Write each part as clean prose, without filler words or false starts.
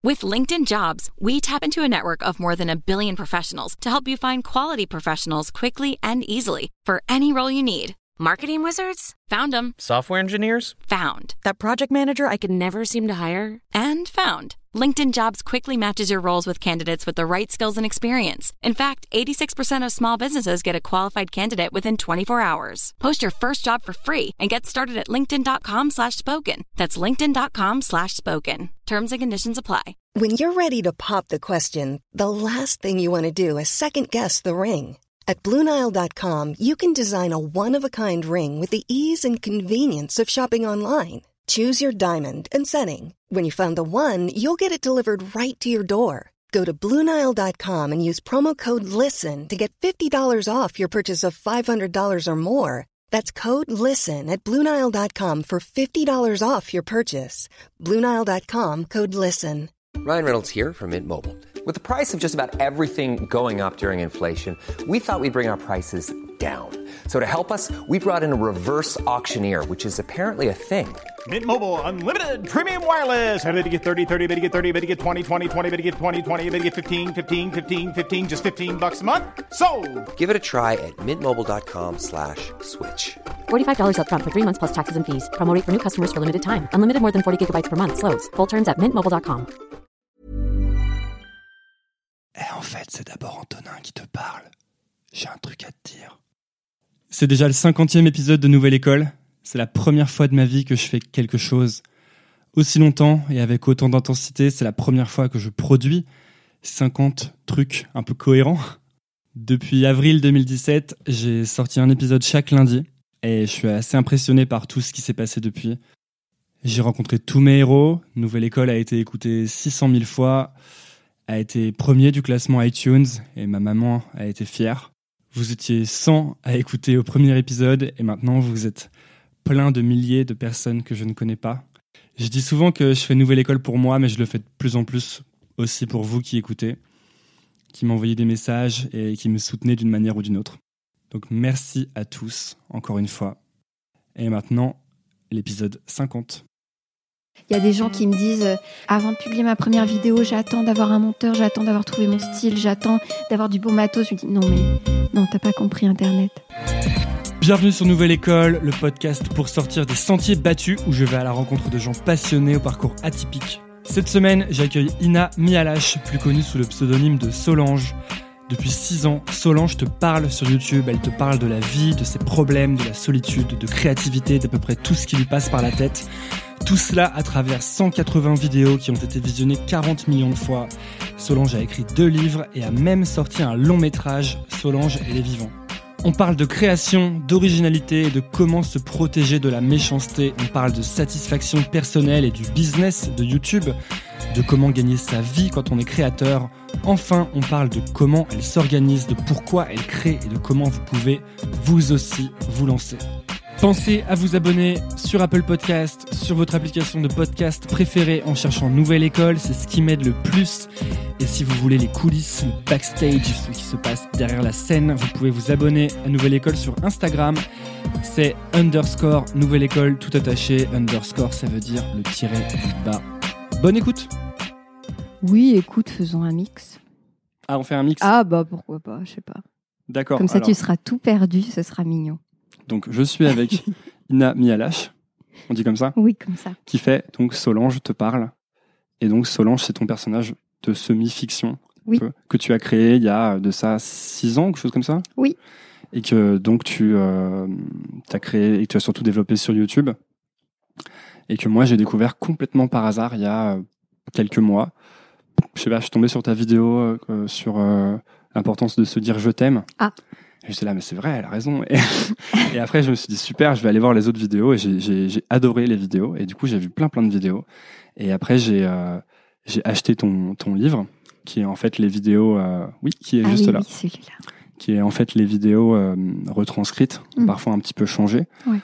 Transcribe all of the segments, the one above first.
With LinkedIn Jobs, we tap into a network of more than 1 billion professionals to help you find quality professionals quickly and easily for any role you need. Marketing wizards? Found them. Software engineers? Found. That project manager I could never seem to hire? And found. LinkedIn Jobs quickly matches your roles with candidates with the right skills and experience. In fact, 86% of small businesses get a qualified candidate within 24 hours. Post your first job for free and get started at linkedin.com/spoken. That's linkedin.com/spoken. Terms and conditions apply. When you're ready to pop the question, the last thing you want to do is second-guess the ring. At BlueNile.com, you can design a one-of-a-kind ring with the ease and convenience of shopping online. Choose your diamond and setting. When you find the one, you'll get it delivered right to your door. Go to BlueNile.com and use promo code LISTEN to get $50 off your purchase of $500 or more. That's code LISTEN at BlueNile.com for $50 off your purchase. BlueNile.com, code LISTEN. Ryan Reynolds here from Mint Mobile. With the price of just about everything going up during inflation, we thought we'd bring our prices down. So to help us, we brought in a reverse auctioneer, which is apparently a thing. Mint Mobile Unlimited Premium Wireless. How to get 30, 30, how to get 30, how to get 20, 20, 20, how to get 20, 20, how to get 15, 15, 15, 15, just $15 a month? Sold! Give it a try at mintmobile.com/switch. $45 up front for 3 months plus taxes and fees. Promo rate for new customers for limited time. Unlimited more than 40 gigabytes per month. Slows full terms at mintmobile.com. En fait, c'est d'abord Antonin qui te parle. J'ai un truc à te dire. C'est déjà le 50e épisode de Nouvelle École. C'est la première fois de ma vie que je fais quelque chose aussi longtemps et avec autant d'intensité. C'est la première fois que je produis 50 trucs un peu cohérents. Depuis avril 2017, j'ai sorti un épisode chaque lundi et je suis assez impressionné par tout ce qui s'est passé depuis. J'ai rencontré tous mes héros. Nouvelle École a été écoutée 600 000 fois, a été premier du classement iTunes et ma maman a été fière. Vous étiez 100 à écouter au premier épisode et maintenant vous êtes plein de milliers de personnes que je ne connais pas. Je dis souvent que je fais Nouvelle École pour moi, mais je le fais de plus en plus aussi pour vous qui écoutez, qui m'envoyez des messages et qui me soutenez d'une manière ou d'une autre. Donc merci à tous, encore une fois. Et maintenant, l'épisode 50. Il y a des gens qui me disent avant de publier ma première vidéo, j'attends d'avoir un monteur, j'attends d'avoir trouvé mon style, j'attends d'avoir du beau matos. Je me dis non, t'as pas compris Internet. Bienvenue sur Nouvelle École, le podcast pour sortir des sentiers battus où je vais à la rencontre de gens passionnés au parcours atypique. Cette semaine, j'accueille Ina Mialache, plus connue sous le pseudonyme de Solange. Depuis 6 ans, Solange te parle sur YouTube, elle te parle de la vie, de ses problèmes, de la solitude, de créativité, d'à peu près tout ce qui lui passe par la tête. Tout cela à travers 180 vidéos qui ont été visionnées 40 millions de fois. Solange a écrit 2 livres et a même sorti un long métrage, Solange et les vivants. On parle de création, d'originalité et de comment se protéger de la méchanceté. On parle de satisfaction personnelle et du business de YouTube, de comment gagner sa vie quand on est créateur. Enfin, on parle de comment elle s'organise, de pourquoi elle crée et de comment vous pouvez vous aussi vous lancer. Pensez à vous abonner sur Apple Podcast, sur votre application de podcast préférée en cherchant Nouvelle École, c'est ce qui m'aide le plus. Et si vous voulez les coulisses, le backstage, ce qui se passe derrière la scène, vous pouvez vous abonner à Nouvelle École sur Instagram. C'est _ Nouvelle École tout attaché, _ ça veut dire le tiret du bas. Bonne écoute. Oui, écoute, faisons un mix. Ah, on fait un mix? Ah bah pourquoi pas, je sais pas. D'accord. Comme ça alors, tu seras tout perdu, ce sera mignon. Donc, je suis avec Ina Mialache, on dit comme ça? Oui, comme ça. Qui fait donc Solange te parle. Et donc, Solange, c'est ton personnage de semi-fiction que tu as créé il y a de ça 6 ans, quelque chose comme ça? Oui. Et que donc tu as créé et que tu as surtout développé sur YouTube. Et que moi, j'ai découvert complètement par hasard il y a quelques mois. Je sais pas, je suis tombé sur ta vidéo sur l'importance de se dire je t'aime. Ah. Et j'étais là, mais c'est vrai, elle a raison. Et après, je me suis dit, super, je vais aller voir les autres vidéos. Et j'ai adoré les vidéos. Et du coup, j'ai vu plein de vidéos. Et après, j'ai acheté ton livre, qui est en fait les vidéos... qui est juste là. Oui, celui-là. Qui est en fait les vidéos retranscrites, parfois un petit peu changées. Ouais.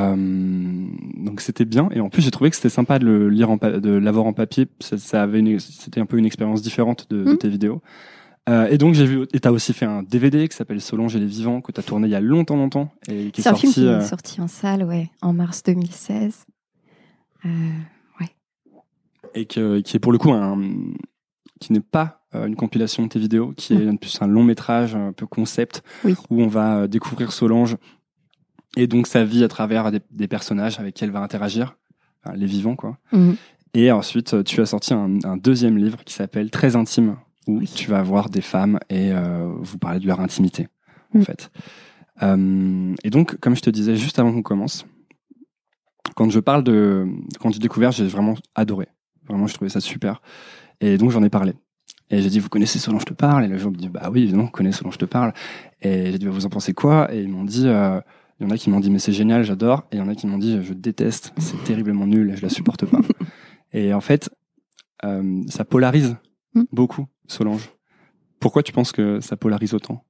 Donc c'était bien. Et en plus, j'ai trouvé que c'était sympa de le lire de l'avoir en papier. C'était un peu une expérience différente de tes vidéos. Et donc j'ai vu, et t'as aussi fait un DVD qui s'appelle Solange et les vivants, que t'as tourné il y a longtemps et qui est sorti. C'est un film qui est sorti en salle, en mars 2016. et qui est pour le coup qui n'est pas une compilation de tes vidéos, qui est plus un long métrage, un peu concept, où on va découvrir Solange et donc sa vie à travers des personnages avec qui elle va interagir, enfin, les vivants quoi. Et ensuite tu as sorti un deuxième livre qui s'appelle Très intime, où tu vas voir des femmes et vous parler de leur intimité en fait. Et donc comme je te disais juste avant qu'on commence, quand j'ai découvert, j'ai vraiment adoré. Vraiment, je trouvais ça super. Et donc, j'en ai parlé. Et j'ai dit, vous connaissez Solange te parle? Et les gens me disent, bah oui, évidemment, on connaît Solange te parle. Et j'ai dit, bah, vous en pensez quoi? Et ils m'ont dit, il y en a qui m'ont dit, mais c'est génial, j'adore. Et il y en a qui m'ont dit, je déteste, c'est terriblement nul, je la supporte pas. Et en fait, ça polarise beaucoup, Solange. Pourquoi tu penses que ça polarise autant?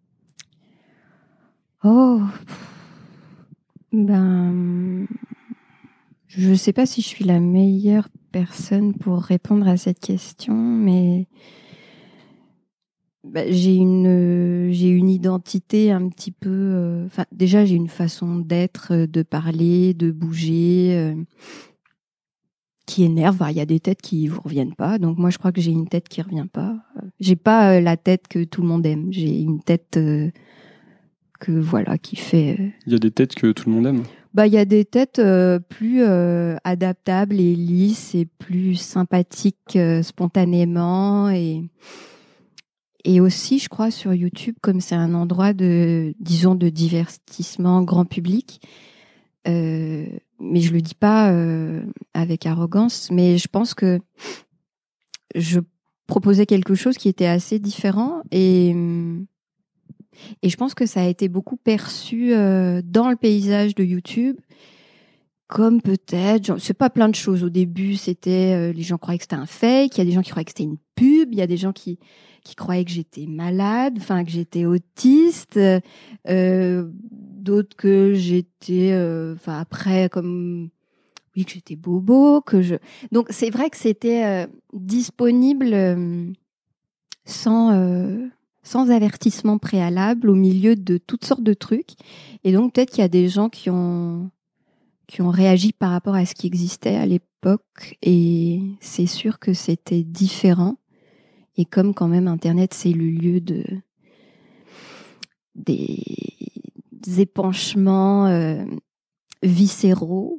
Je sais pas si je suis la meilleure personne pour répondre à cette question, mais j'ai une identité un petit peu. Déjà, j'ai une façon d'être, de parler, de bouger, qui énerve. Il y a des têtes qui vous reviennent pas, donc moi, je crois que j'ai une tête qui revient pas. J'ai pas la tête que tout le monde aime. J'ai une tête qui fait. Il y a des têtes que tout le monde aime. Il y a des têtes plus adaptables et lisses et plus sympathiques spontanément et aussi, je crois, sur YouTube, comme c'est un endroit de divertissement grand public, mais je le dis pas avec arrogance, mais je pense que je proposais quelque chose qui était assez différent et je pense que ça a été beaucoup perçu dans le paysage de YouTube comme peut-être, c'est pas plein de choses. Au début, c'était les gens croyaient que c'était un fake, il y a des gens qui croyaient que c'était une pub, il y a des gens qui croyaient que j'étais malade, que j'étais autiste, d'autres que j'étais après comme que j'étais bobo, donc c'est vrai que c'était disponible sans avertissement préalable au milieu de toutes sortes de trucs. Et donc, peut-être qu'il y a des gens qui ont réagi par rapport à ce qui existait à l'époque. Et c'est sûr que c'était différent. Et comme quand même Internet, c'est le lieu des épanchements viscéraux,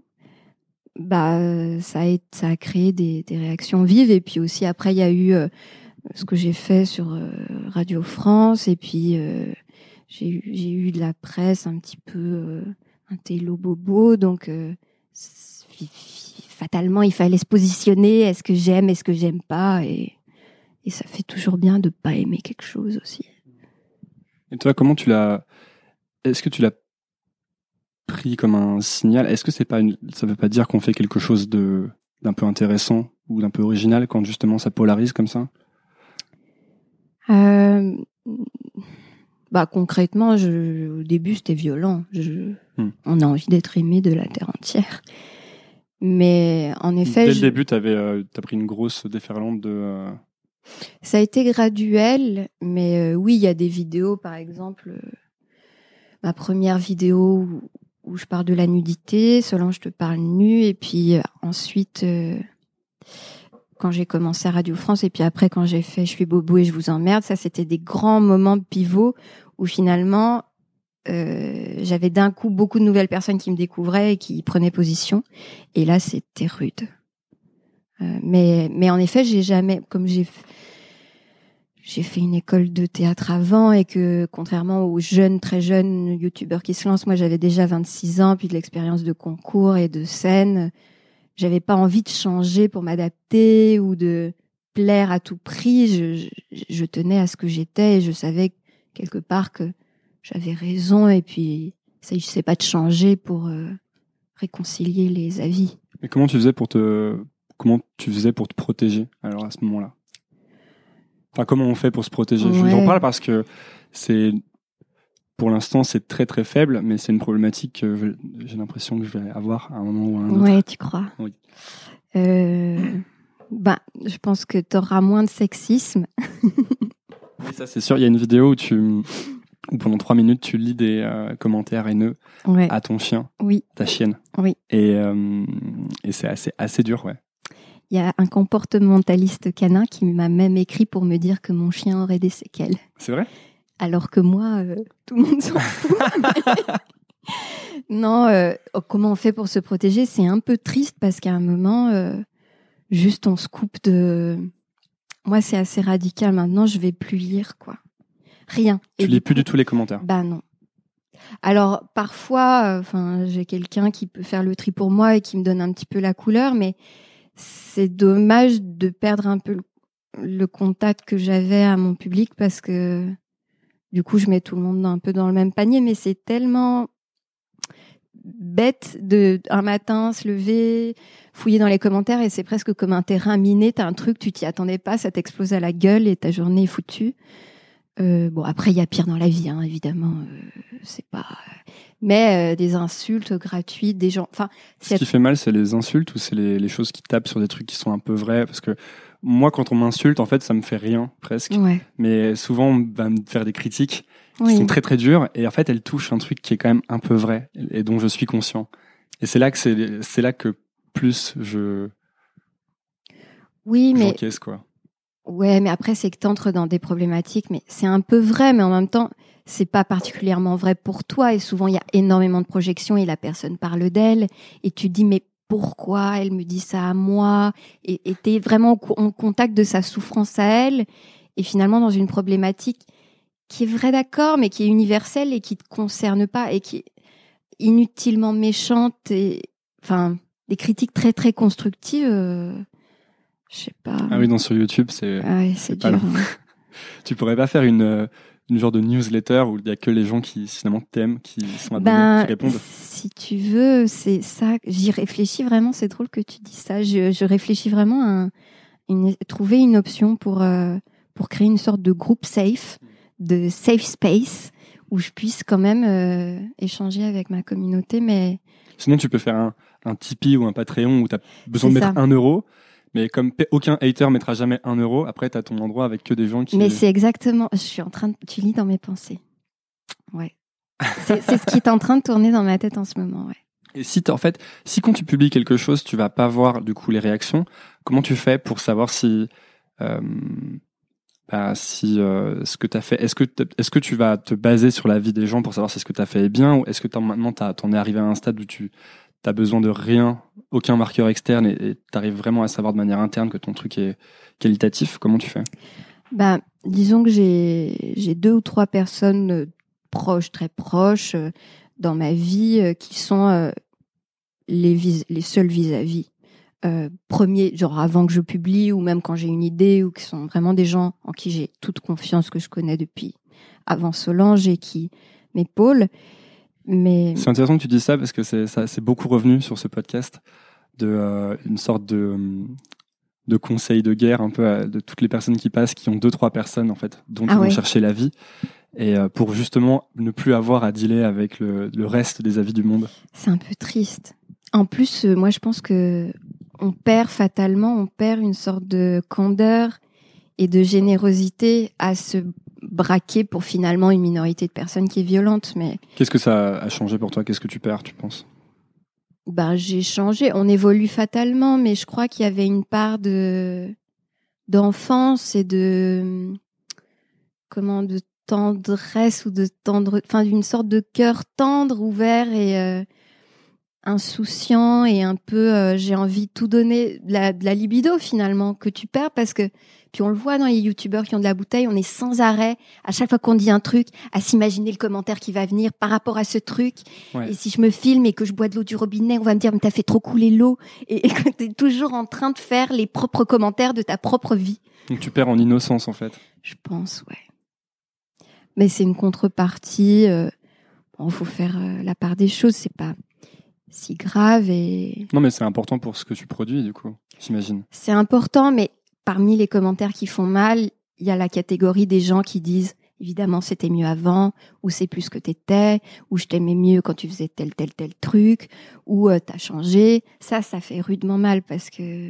ça a créé des réactions vives. Et puis aussi, après, il y a eu ce que j'ai fait sur Radio France, et puis j'ai eu de la presse un petit peu un télo bobo, donc fatalement il fallait se positionner, est-ce que j'aime pas, et ça fait toujours bien de pas aimer quelque chose aussi. Et toi, est-ce que tu l'as pris comme un signal? Est-ce que ça veut pas dire qu'on fait quelque chose d'un peu intéressant ou d'un peu original quand justement ça polarise comme ça? Concrètement, au début, c'était violent. On a envie d'être aimé de la terre entière. Mais en effet... Dès le début, t'as pris une grosse déferlante de... Ça a été graduel, mais oui, il y a des vidéos, par exemple, ma première vidéo où je parle de la nudité, Solange te parle nue, et puis ensuite... quand j'ai commencé à Radio France, et puis après quand j'ai fait Je suis bobo et je vous emmerde, ça c'était des grands moments pivots où finalement j'avais d'un coup beaucoup de nouvelles personnes qui me découvraient et qui prenaient position, et là c'était rude. Mais en effet, j'ai jamais, comme j'ai fait une école de théâtre avant, et que contrairement aux très jeunes youtubeurs qui se lancent, moi j'avais déjà 26 ans, puis de l'expérience de concours et de scène. J'avais pas envie de changer pour m'adapter ou de plaire à tout prix. Je tenais à ce que j'étais, et je savais quelque part que j'avais raison, et puis ça, il s'agissait pas de changer pour réconcilier les avis. Mais comment tu faisais pour te protéger alors à ce moment-là? Comment on fait pour se protéger? Ouais. J'en parle parce que pour l'instant, c'est très très faible, mais c'est une problématique que j'ai l'impression que je vais avoir à un moment ou à un autre. Ouais, tu crois? Oui. Je pense que tu auras moins de sexisme. Oui, ça c'est sûr. Il y a une vidéo où pendant 3 minutes, tu lis des commentaires haineux à ton chien, oui. ta chienne. Oui. Et c'est assez dur, ouais. Il y a un comportementaliste canin qui m'a même écrit pour me dire que mon chien aurait des séquelles. C'est vrai ? Alors que moi, tout le monde s'en fout. Non, comment on fait pour se protéger ? C'est un peu triste parce qu'à un moment, juste on se coupe de... Moi, c'est assez radical. Maintenant, je vais plus lire, quoi. Rien. Tu lis plus du tout les commentaires ? Bah non. Alors, parfois, j'ai quelqu'un qui peut faire le tri pour moi et qui me donne un petit peu la couleur, mais c'est dommage de perdre un peu le contact que j'avais à mon public parce que du coup, je mets tout le monde un peu dans le même panier, mais c'est tellement bête de un matin se lever, fouiller dans les commentaires et c'est presque comme un terrain miné. T'as un truc, tu t'y attendais pas, ça t'explose à la gueule et ta journée est foutue. Bon, après, il y a pire dans la vie, hein, évidemment. C'est pas. Mais des insultes gratuites, des gens. Enfin, ce qui fait mal, c'est les insultes ou c'est les choses qui tapent sur des trucs qui sont un peu vrais. Parce que moi, quand on m'insulte, en fait, ça me fait rien presque. Ouais. Mais souvent, on va me faire des critiques qui sont très très dures et en fait, elles touchent un truc qui est quand même un peu vrai et dont je suis conscient. Et c'est là que plus je. Oui, mais. J'encaisse, quoi. Ouais, mais après, c'est que t'entres dans des problématiques, mais c'est un peu vrai, mais en même temps, c'est pas particulièrement vrai pour toi. Et souvent, il y a énormément de projections et la personne parle d'elle. Et tu te dis, mais pourquoi elle me dit ça à moi? Et t'es vraiment en contact de sa souffrance à elle. Et finalement, dans une problématique qui est vraie, d'accord, mais qui est universelle et qui te concerne pas et qui est inutilement méchante et, des critiques très, très constructives, je sais pas. Ah oui, sur YouTube, c'est dur. Hein. Tu pourrais pas faire une genre de newsletter où il y a que les gens qui finalement t'aiment, qui sont abonnés, qui répondent. Si tu veux, c'est ça. J'y réfléchis vraiment. C'est drôle que tu dis ça. Je réfléchis vraiment à trouver une option pour créer une sorte de groupe safe, de safe space où je puisse quand même échanger avec ma communauté. Mais sinon, tu peux faire un Tipeee ou un Patreon où tu as besoin de mettre 1 euro. Mais comme aucun hater mettra jamais 1 euro, après, tu as ton endroit avec que des gens qui... Mais c'est exactement... Tu lis dans mes pensées. Ouais. C'est ce qui est en train de tourner dans ma tête en ce moment, ouais. Et si quand tu publies quelque chose, tu vas pas voir, du coup, les réactions, comment tu fais pour savoir si ce que tu as fait... Est-ce que tu vas te baser sur la vie des gens pour savoir si ce que tu as fait est bien, ou est-ce que maintenant, t'en es arrivé à un stade où tu n'as besoin de rien, aucun marqueur externe et tu arrives vraiment à savoir de manière interne que ton truc est qualitatif? Comment tu fais? Disons que j'ai 2 ou 3 personnes proches, très proches dans ma vie qui sont les seuls vis-à-vis. Premiers, genre avant que je publie ou même quand j'ai une idée, ou qui sont vraiment des gens en qui j'ai toute confiance, que je connais depuis avant Solange et qui m'épaulent. Mais... C'est intéressant que tu dises ça parce que c'est beaucoup revenu sur ce podcast une sorte de conseil de guerre un peu de toutes les personnes qui passent, qui ont 2-3 personnes en fait dont ils vont chercher l'avis et pour justement ne plus avoir à dealer avec le reste des avis du monde. C'est un peu triste. En plus, moi je pense que on perd une sorte de candeur et de générosité à se braquer pour finalement une minorité de personnes qui est violente. Mais qu'est-ce que ça a changé pour toi? Qu'est-ce que tu perds, tu penses? J'ai changé. On évolue fatalement, mais je crois qu'il y avait une part d'enfance et de tendresse ou d'une sorte de cœur tendre, ouvert et insouciant et un peu j'ai envie de tout donner, de la libido finalement que tu perds parce que puis on le voit dans les youtubeurs qui ont de la bouteille, on est sans arrêt à chaque fois qu'on dit un truc à s'imaginer le commentaire qui va venir par rapport à ce truc. Ouais. Et si je me filme et que je bois de l'eau du robinet, on va me dire mais t'as fait trop couler l'eau et que t'es toujours en train de faire les propres commentaires de ta propre vie. Donc tu perds en innocence en fait. Je pense, ouais. Mais c'est une contrepartie. Faut faire la part des choses. C'est pas si grave et... Non, mais c'est important pour ce que tu produis, du coup, j'imagine. C'est important, mais parmi les commentaires qui font mal, il y a la catégorie des gens qui disent « Évidemment, c'était mieux avant » ou « C'est plus ce que t'étais » ou « Je t'aimais mieux quand tu faisais tel truc » ou « T'as changé ». Ça fait rudement mal parce que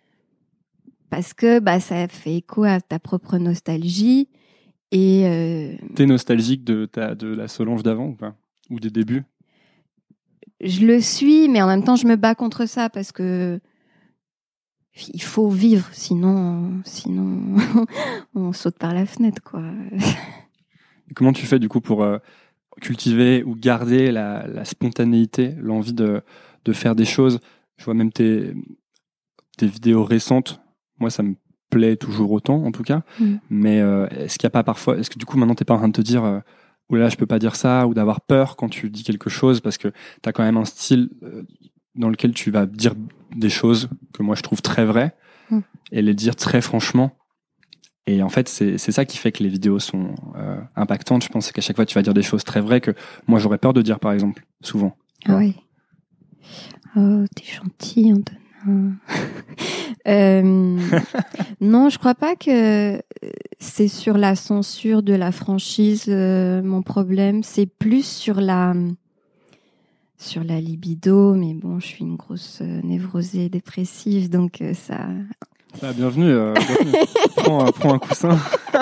ça fait écho à ta propre nostalgie et... T'es nostalgique de la Solange d'avant ou pas? Ou des débuts? Je le suis, mais en même temps, je me bats contre ça parce que il faut vivre, sinon on saute par la fenêtre, quoi. Et comment tu fais du coup pour cultiver ou garder la spontanéité, l'envie de faire des choses? Je vois même tes vidéos récentes. Moi, ça me plaît toujours autant, en tout cas. Mais est-ce qu'il n'y a pas parfois... Est-ce que du coup, maintenant, tu n'es pas en train de te dire « Oula, je peux pas dire ça » ou d'avoir peur quand tu dis quelque chose parce que tu as quand même un style dans lequel tu vas dire des choses que moi, je trouve très vraies et les dire très franchement. Et en fait, c'est ça qui fait que les vidéos sont impactantes. Je pense qu'à chaque fois, tu vas dire des choses très vraies que moi, j'aurais peur de dire, par exemple, souvent. Ah oui. Oh, t'es gentil, Antonin. Non, je crois pas que c'est sur la censure de la franchise mon problème. C'est plus sur la libido. Mais bon, je suis une grosse névrosée dépressive, donc ça... Ah, bienvenue. Prends un coussin.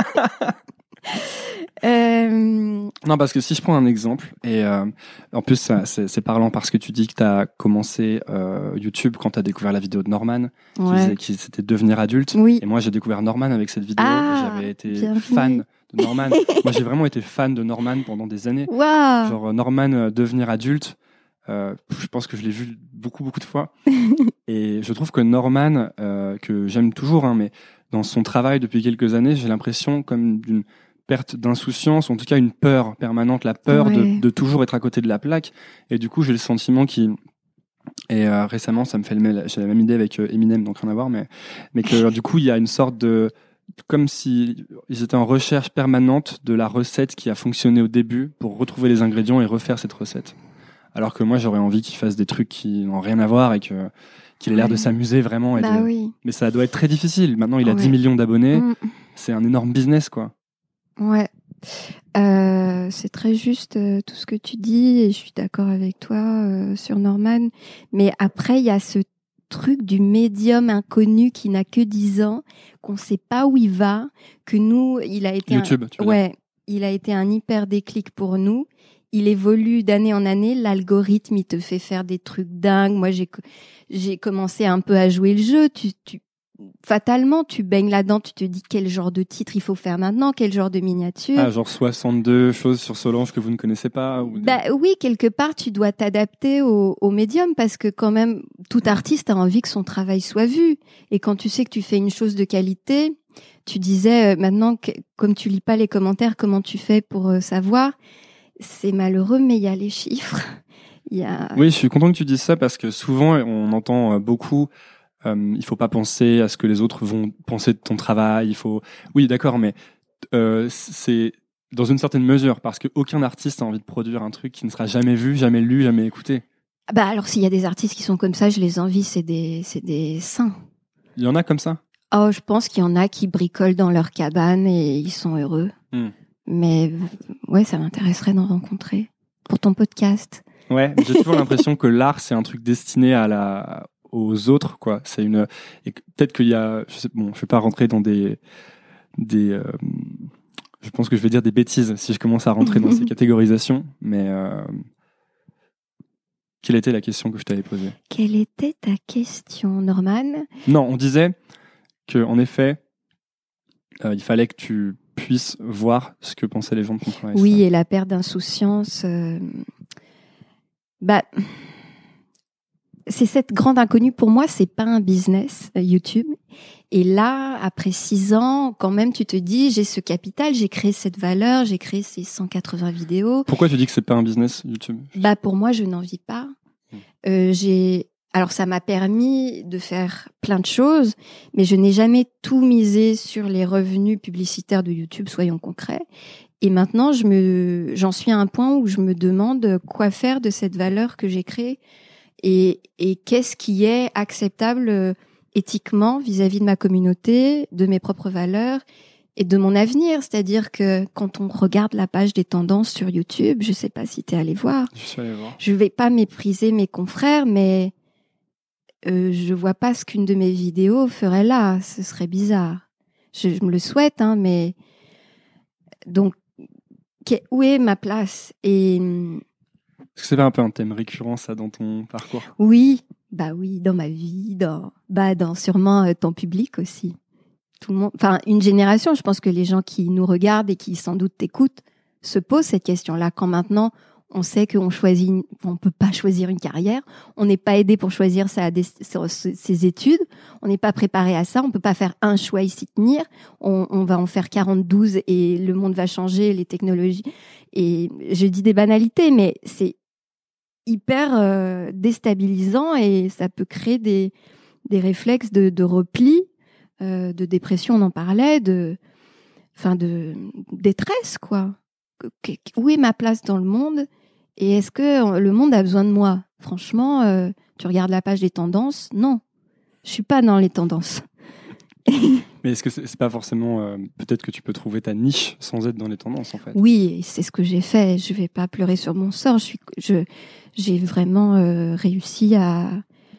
Non, parce que si je prends un exemple, et en plus c'est parlant parce que tu dis que tu as commencé YouTube quand tu as découvert la vidéo de Norman, qui c'était devenir adulte. Oui. Et moi j'ai découvert Norman avec cette vidéo, et j'avais été bienvenue. fan de Norman. Moi j'ai vraiment été fan de Norman pendant des années. Wow. Genre Norman devenir adulte, je pense que je l'ai vu beaucoup de fois. Et je trouve que Norman, que j'aime toujours, mais dans son travail depuis quelques années, j'ai l'impression comme d'une perte d'insouciance, en tout cas une peur permanente, la peur de toujours être à côté de la plaque. Et du coup, j'ai le sentiment et récemment, ça me fait j'ai la même idée avec Eminem, donc rien à voir, mais que du coup, il y a une sorte de... Comme si ils étaient en recherche permanente de la recette qui a fonctionné au début pour retrouver les ingrédients et refaire cette recette. Alors que moi, j'aurais envie qu'il fasse des trucs qui n'ont rien à voir et qu'il ait l'air de s'amuser vraiment. Oui. Mais ça doit être très difficile. Maintenant, il a 10 millions d'abonnés. C'est un énorme business, quoi. Ouais. C'est très juste tout ce que tu dis et je suis d'accord avec toi sur Norman. Mais après, il y a ce truc du médium inconnu qui n'a que 10 ans, qu'on ne sait pas où il va, que nous, il a été YouTube, tu veux dire. Il a été un hyper déclic pour nous. Il évolue d'année en année. L'algorithme, il te fait faire des trucs dingues. Moi, j'ai commencé un peu à jouer le jeu. Fatalement, tu baignes là-dedans. Tu te dis quel genre de titre il faut faire maintenant, quel genre de miniature. Ah, genre 62 choses sur Solange que vous ne connaissez pas. Oui, quelque part, tu dois t'adapter au médium parce que quand même, tout artiste a envie que son travail soit vu. Et quand tu sais que tu fais une chose de qualité, tu disais maintenant, comme tu lis pas les commentaires, comment tu fais pour savoir? C'est malheureux, mais il y a les chiffres. Oui, je suis content que tu dises ça parce que souvent, on entend beaucoup il faut pas penser à ce que les autres vont penser de ton travail. Oui, d'accord, mais c'est dans une certaine mesure parce qu'aucun artiste a envie de produire un truc qui ne sera jamais vu, jamais lu, jamais écouté. Alors, s'il y a des artistes qui sont comme ça, je les envie, c'est des saints. Il y en a comme ça? Oh, je pense qu'il y en a qui bricolent dans leur cabane et ils sont heureux. Mais ouais, ça m'intéresserait d'en rencontrer pour ton podcast. Ouais, j'ai toujours l'impression que l'art, c'est un truc destiné aux autres, quoi. Et peut-être qu'il y a, je vais pas rentrer dans je pense que je vais dire des bêtises si je commence à rentrer dans ces catégorisations, mais quelle était la question que je t'avais posée? Quelle était ta question, Norman? Non, on disait que, en effet, il fallait que tu puisses voir ce que pensaient les gens de ton travail. Oui, et la perte d'insouciance. C'est cette grande inconnue. Pour moi, c'est pas un business, YouTube. Et là, après 6 ans, quand même, tu te dis, j'ai ce capital, j'ai créé cette valeur, j'ai créé ces 180 vidéos. Pourquoi tu dis que c'est pas un business, YouTube? Pour moi, je n'en vis pas. Alors, ça m'a permis de faire plein de choses, mais je n'ai jamais tout misé sur les revenus publicitaires de YouTube, soyons concrets. Et maintenant, j'en suis à un point où je me demande quoi faire de cette valeur que j'ai créée et qu'est-ce qui est acceptable éthiquement vis-à-vis de ma communauté, de mes propres valeurs et de mon avenir. C'est-à-dire que quand on regarde la page des tendances sur YouTube, je sais pas si tu es allé voir. Je suis allé voir. Je vais pas mépriser mes confrères, mais je vois pas ce qu'une de mes vidéos ferait là. Ce serait bizarre. Je me le souhaite, mais donc où est ma place? Et est-ce que c'est pas un peu un thème récurrent ça dans ton parcours? Oui, Bah oui, dans ma vie, dans sûrement ton public aussi. Tout le monde, enfin une génération, je pense que les gens qui nous regardent et qui sans doute t'écoutent se posent cette question-là. Quand maintenant on sait qu'on peut pas choisir une carrière, on n'est pas aidé pour choisir ses études, on n'est pas préparé à ça, on peut pas faire un choix et s'y tenir, on va en faire 42 et le monde va changer, les technologies. Et je dis des banalités, mais c'est hyper déstabilisant et ça peut créer des réflexes de repli, de dépression, on en parlait, de détresse, quoi. Où est ma place dans le monde et est-ce que le monde a besoin de moi? Franchement, tu regardes la page des tendances, non, je suis pas dans les tendances. Mais est-ce que c'est pas forcément peut-être que tu peux trouver ta niche sans être dans les tendances en fait? Oui, c'est ce que j'ai fait. Je vais pas pleurer sur mon sort. J'ai vraiment réussi à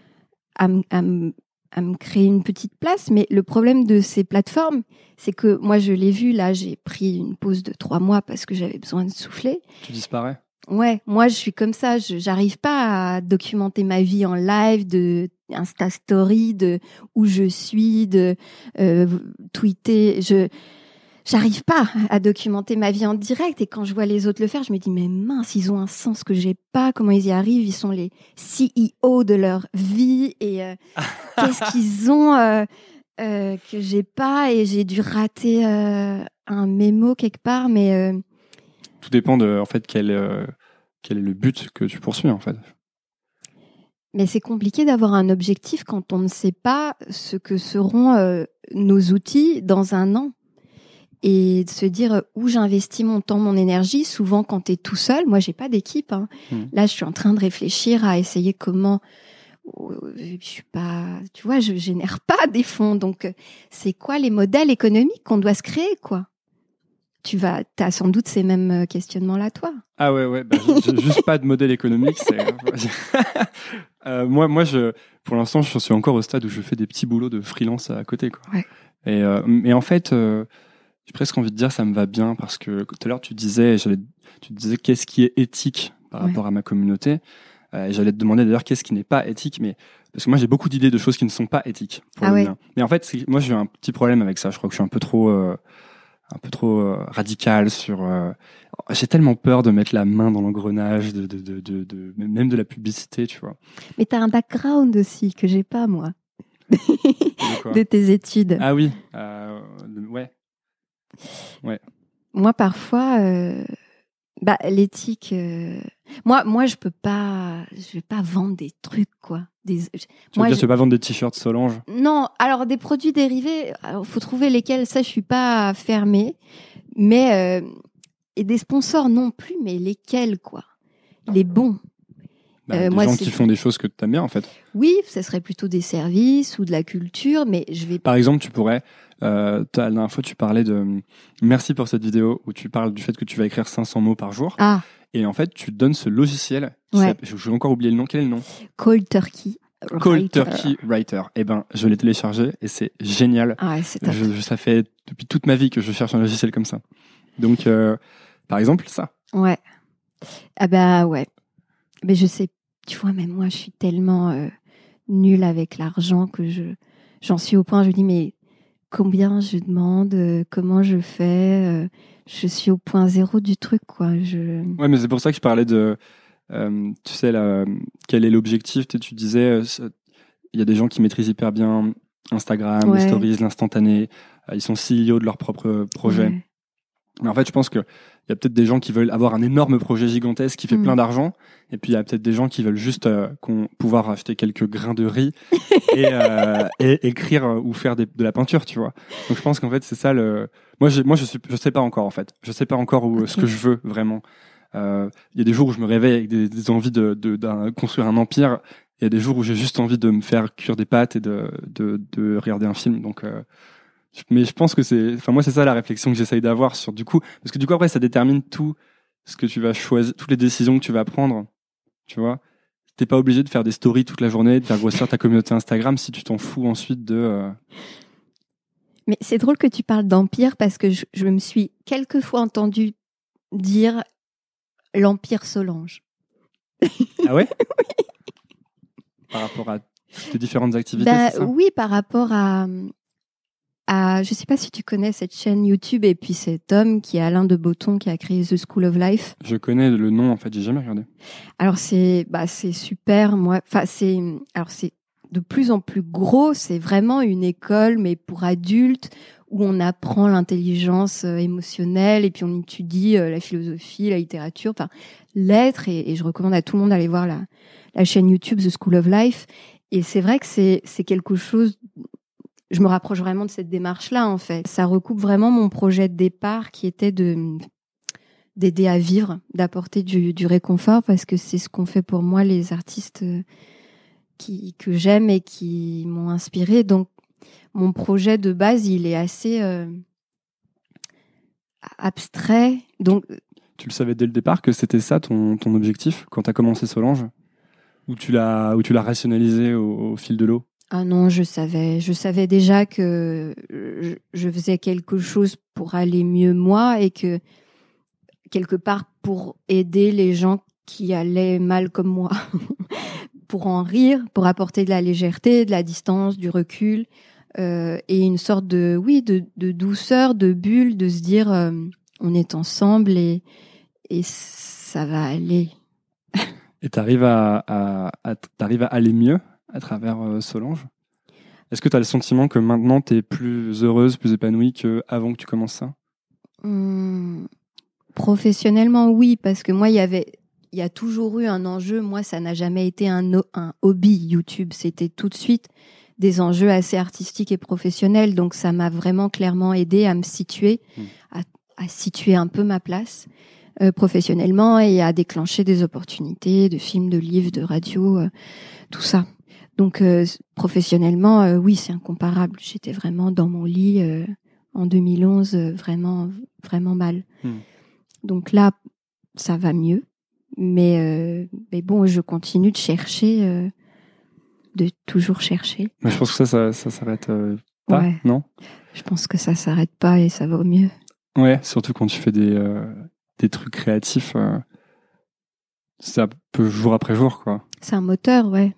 me créer une petite place. Mais le problème de ces plateformes, c'est que moi, je l'ai vu. Là, j'ai pris une pause de 3 mois parce que j'avais besoin de souffler. Tu disparais? Ouais, moi, je suis comme ça. J'arrive pas à documenter ma vie en live, de Insta Story, de où je suis, de tweeter. J'arrive pas à documenter ma vie en direct. Et quand je vois les autres le faire, je me dis, mais mince, ils ont un sens que j'ai pas. Comment ils y arrivent? Ils sont les CEO de leur vie. Et qu'est-ce qu'ils ont que j'ai pas? Et j'ai dû rater un mémo quelque part. Mais tout dépend de, en fait, quel est le but que tu poursuis, en fait. Mais c'est compliqué d'avoir un objectif quand on ne sait pas ce que seront nos outils dans un an. Et de se dire où j'investis mon temps, mon énergie. Souvent, quand tu es tout seul, moi, j'ai pas d'équipe. Là, je suis en train de réfléchir à essayer comment... Je suis pas... Tu vois, je génère pas des fonds. Donc, c'est quoi les modèles économiques qu'on doit se créer, quoi? T'as sans doute ces mêmes questionnements-là, toi. Ah ouais, bah, j'ai juste pas de modèle économique. Moi, pour l'instant, je suis encore au stade où je fais des petits boulots de freelance à côté, quoi. Ouais. Mais en fait, j'ai presque envie de dire ça me va bien parce que tout à l'heure tu disais qu'est-ce qui est éthique par rapport à ma communauté. Et j'allais te demander d'ailleurs qu'est-ce qui n'est pas éthique, mais parce que moi j'ai beaucoup d'idées de choses qui ne sont pas éthiques. Mais en fait, moi j'ai un petit problème avec ça. Je crois que je suis un peu trop radical sur. J'ai tellement peur de mettre la main dans l'engrenage même de la publicité, tu vois. Mais t'as un background aussi que j'ai pas moi. De tes études. Ah oui, ouais. Moi parfois, l'éthique. Moi je vais pas vendre des trucs, quoi. Tu veux pas vendre des t-shirts Solange? Non, alors des produits dérivés, faut trouver lesquels. Ça, je suis pas fermée. Mais et des sponsors non plus, mais lesquels, quoi? Les bons. Des gens qui font des choses que tu aimes bien, en fait. Oui, ça serait plutôt des services ou de la culture, mais je vais... Par exemple, tu pourrais... la dernière fois, tu parlais de... Merci pour cette vidéo où tu parles du fait que tu vas écrire 500 mots par jour. Ah. Et en fait, tu donnes ce logiciel. Je vais encore oublier le nom. Quel est le nom? Cold Turkey Writer. Eh ben, je l'ai téléchargé et c'est génial. Ah ouais, c'est top. Ça fait depuis toute ma vie que je cherche un logiciel comme ça. Donc, par exemple, ça. Ouais. Ah bah ouais. Mais je sais, tu vois, même moi, je suis tellement nulle avec l'argent que j'en suis au point, je me dis, mais combien je demande, comment je fais, je suis au point zéro du truc, quoi. Ouais, mais c'est pour ça que je parlais de, tu sais, là, quel est l'objectif? Tu disais, il y a des gens qui maîtrisent hyper bien Instagram, les stories, l'instantané, ils sont CEO de leur propre projet. Ouais. Mais en fait, je pense que il y a peut-être des gens qui veulent avoir un énorme projet gigantesque qui fait plein d'argent, et puis il y a peut-être des gens qui veulent juste pouvoir acheter quelques grains de riz et écrire ou faire de la peinture, tu vois. Donc je pense qu'en fait c'est ça le. Moi je sais pas encore en fait. Je sais pas encore ce que je veux vraiment. Il y a des jours où je me réveille avec des envies de construire un empire. Il y a des jours où j'ai juste envie de me faire cuire des pâtes et de regarder un film. Donc mais je pense que moi c'est ça la réflexion que j'essaye d'avoir sur parce que du coup après ça détermine tout ce que tu vas choisir, toutes les décisions que tu vas prendre, tu vois. T'es pas obligé de faire des stories toute la journée, de faire grossir ta communauté Instagram si tu t'en fous ensuite de. Mais c'est drôle que tu parles d'empire parce que je me suis quelquefois entendu dire l'empire Solange. Ah ouais? Oui. par rapport à toutes les différentes activités, c'est ça ? Oui, par rapport à je sais pas si tu connais cette chaîne YouTube et puis cet homme qui est Alain de Botton qui a créé The School of Life. Je connais le nom, en fait, j'ai jamais regardé. Alors c'est super, moi. Enfin c'est de plus en plus gros. C'est vraiment une école, mais pour adultes, où on apprend l'intelligence émotionnelle et puis on étudie la philosophie, la littérature, enfin l'être. Et je recommande à tout le monde d'aller voir la chaîne YouTube The School of Life. Et c'est vrai que c'est quelque chose. Je me rapproche vraiment de cette démarche-là, en fait. Ça recoupe vraiment mon projet de départ qui était d'aider à vivre, d'apporter du réconfort, parce que c'est ce qu'ont fait pour moi les artistes que j'aime et qui m'ont inspirée. Donc, mon projet de base, il est assez abstrait. Donc, tu le savais dès le départ que c'était ça ton objectif quand tu as commencé Solange, ou tu l'as rationalisé au fil de l'eau? Ah non, je savais déjà que je faisais quelque chose pour aller mieux moi et que quelque part pour aider les gens qui allaient mal comme moi, pour en rire, pour apporter de la légèreté, de la distance, du recul et une sorte de douceur, de bulle, de se dire on est ensemble et ça va aller. Et t'arrives à aller mieux à travers Solange? Est-ce que tu as le sentiment que maintenant tu es plus heureuse, plus épanouie qu'avant que tu commences ça? Professionnellement, oui, parce que moi, il y a toujours eu un enjeu. Moi, ça n'a jamais été un hobby YouTube. C'était tout de suite des enjeux assez artistiques et professionnels. Donc, ça m'a vraiment clairement aidé à me situer, à situer un peu ma place professionnellement et à déclencher des opportunités de films, de livres, de radio, tout ça. Donc professionnellement, oui, c'est incomparable. J'étais vraiment dans mon lit en 2011, vraiment, vraiment mal. Donc là, ça va mieux. Mais bon, je continue de chercher, de toujours chercher. Mais je pense que ça s'arrête pas, ouais. Non ? Je pense que ça s'arrête pas et ça va mieux. Ouais, surtout quand tu fais des trucs créatifs, ça peut jour après jour, quoi. C'est un moteur, ouais.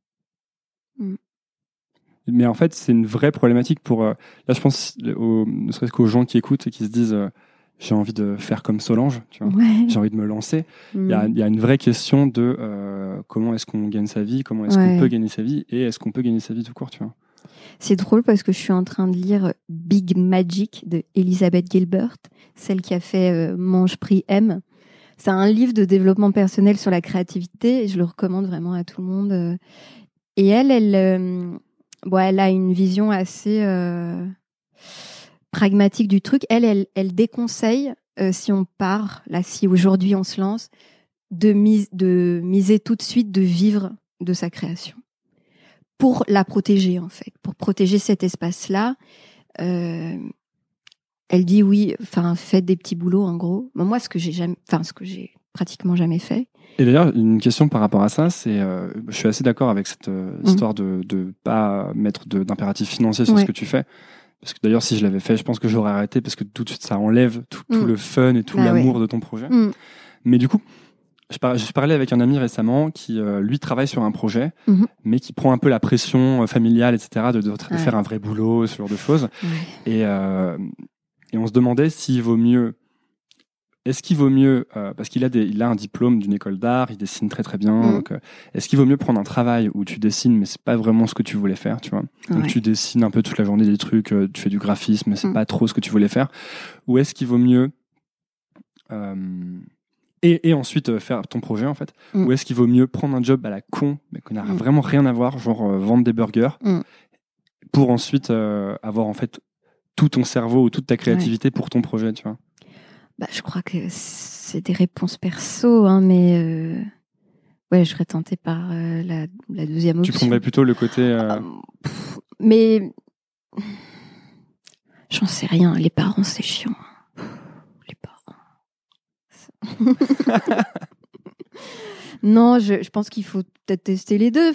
Mais en fait, c'est une vraie problématique pour... là, je pense, ne serait-ce qu'aux gens qui écoutent et qui se disent j'ai envie de faire comme Solange, tu vois. Ouais. J'ai envie de me lancer. Il y a une vraie question de comment est-ce qu'on gagne sa vie, comment est-ce qu'on peut gagner sa vie et est-ce qu'on peut gagner sa vie tout court, tu vois. C'est drôle parce que je suis en train de lire Big Magic de Elizabeth Gilbert, celle qui a fait Mange Prix M. C'est un livre de développement personnel sur la créativité et je le recommande vraiment à tout le monde. Et elle a une vision assez pragmatique du truc. Elle déconseille, si on part, là, si aujourd'hui on se lance, de miser tout de suite, de vivre de sa création. Pour la protéger, en fait. Pour protéger cet espace-là. Elle dit oui, faites des petits boulots, en gros. Moi, ce que j'ai pratiquement jamais fait. Et d'ailleurs, une question par rapport à ça, c'est, je suis assez d'accord avec cette histoire de pas mettre d'impératif financier sur ce que tu fais. Parce que d'ailleurs, si je l'avais fait, je pense que j'aurais arrêté parce que tout de suite, ça enlève tout le fun et tout l'amour de ton projet. Mais du coup, je parlais avec un ami récemment qui, lui, travaille sur un projet, mais qui prend un peu la pression familiale, etc., de faire un vrai boulot, ce genre de choses. Et on se demandait s'il vaut mieux... Est-ce qu'il vaut mieux, parce qu'il a un diplôme d'une école d'art, il dessine très très bien, donc, est-ce qu'il vaut mieux prendre un travail où tu dessines mais c'est pas vraiment ce que tu voulais faire, tu vois, donc tu dessines un peu toute la journée des trucs, tu fais du graphisme mais c'est pas trop ce que tu voulais faire, ou est-ce qu'il vaut mieux et ensuite faire ton projet en fait, ou est-ce qu'il vaut mieux prendre un job à la con mais qui n'a vraiment rien à voir, genre vendre des burgers, pour ensuite avoir en fait tout ton cerveau ou toute ta créativité pour ton projet, tu vois? Je crois que c'est des réponses perso, hein, mais je serais tentée par la deuxième option. Tu prendrais plutôt le côté... Mais j'en sais rien. Les parents, c'est chiant. Les parents. Non, je pense qu'il faut peut-être tester les deux.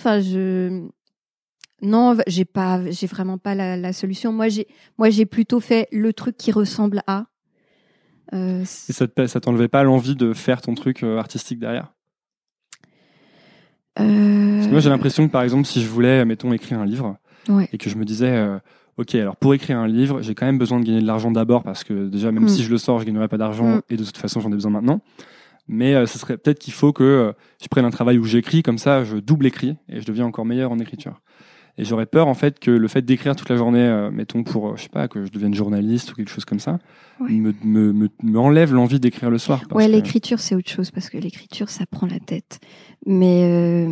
Non, j'ai vraiment pas la solution. Moi, j'ai plutôt fait le truc qui ressemble à. Et ça t'enlevait pas l'envie de faire ton truc artistique derrière? Parce que moi, j'ai l'impression que, par exemple, si je voulais, mettons, écrire un livre, Ouais. et que je me disais, ok, alors pour écrire un livre, j'ai quand même besoin de gagner de l'argent d'abord, parce que déjà, même si je le sors, je gagnerai pas d'argent, et de toute façon, j'en ai besoin maintenant. Mais ce serait peut-être qu'il faut que je prenne un travail où j'écris, comme ça, je double écris, et je deviens encore meilleur en écriture. Et j'aurais peur, en fait, que le fait d'écrire toute la journée, mettons, pour, je sais pas, que je devienne journaliste ou quelque chose comme ça, me enlève l'envie d'écrire le soir. Ouais, l'écriture, c'est autre chose, parce que l'écriture, ça prend la tête. Mais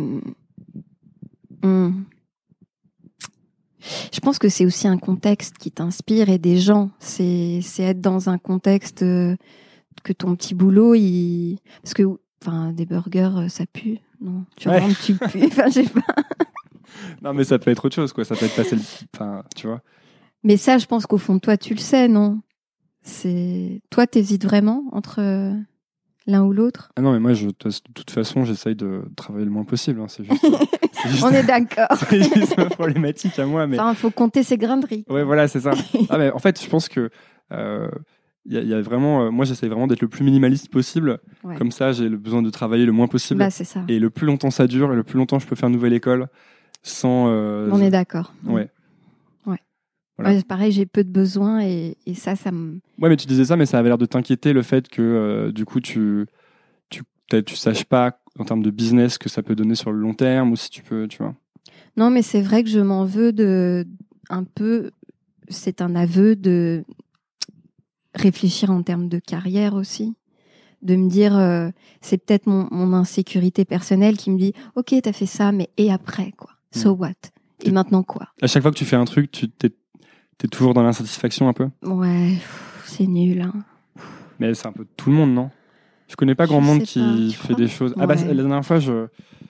je pense que c'est aussi un contexte qui t'inspire et des gens. C'est être dans un contexte que ton petit boulot, parce que des burgers, ça pue. Non, tu rentres, tu pues. Enfin, je sais pas. Non, mais ça peut être autre chose, quoi. Ça peut être passer tu vois. Mais ça, je pense qu'au fond de toi, tu le sais, non? Toi, t'hésites vraiment entre l'un ou l'autre? Ah non, mais moi, de toute façon, j'essaye de travailler le moins possible. Hein. C'est juste, On est d'accord. C'est juste ma problématique à moi. Mais... Enfin, faut compter ses grains de riz. Ouais, voilà, c'est ça. Mais en fait, je pense que y a vraiment, moi, j'essaye vraiment d'être le plus minimaliste possible. Ouais. Comme ça, j'ai le besoin de travailler le moins possible. Bah, c'est ça. Et le plus longtemps ça dure, et le plus longtemps je peux faire une nouvelle école sans... On est d'accord. Ouais. Voilà. Ouais, pareil, j'ai peu de besoins et ça me... Ouais, mais tu disais ça, mais ça avait l'air de t'inquiéter, le fait que du coup, tu saches pas, en termes de business, que ça peut donner sur le long terme, ou si tu peux, tu vois. Non, mais c'est vrai que je m'en veux un peu, c'est un aveu de réfléchir en termes de carrière aussi. De me dire, c'est peut-être mon insécurité personnelle qui me dit, ok, t'as fait ça, mais et après, quoi? So what? Et maintenant quoi? À chaque fois que tu fais un truc, t'es toujours dans l'insatisfaction un peu? Ouais, c'est nul. Hein. Mais c'est un peu tout le monde, non? Je connais pas grand monde qui fait des choses. Ouais. Ah bah, la dernière fois, je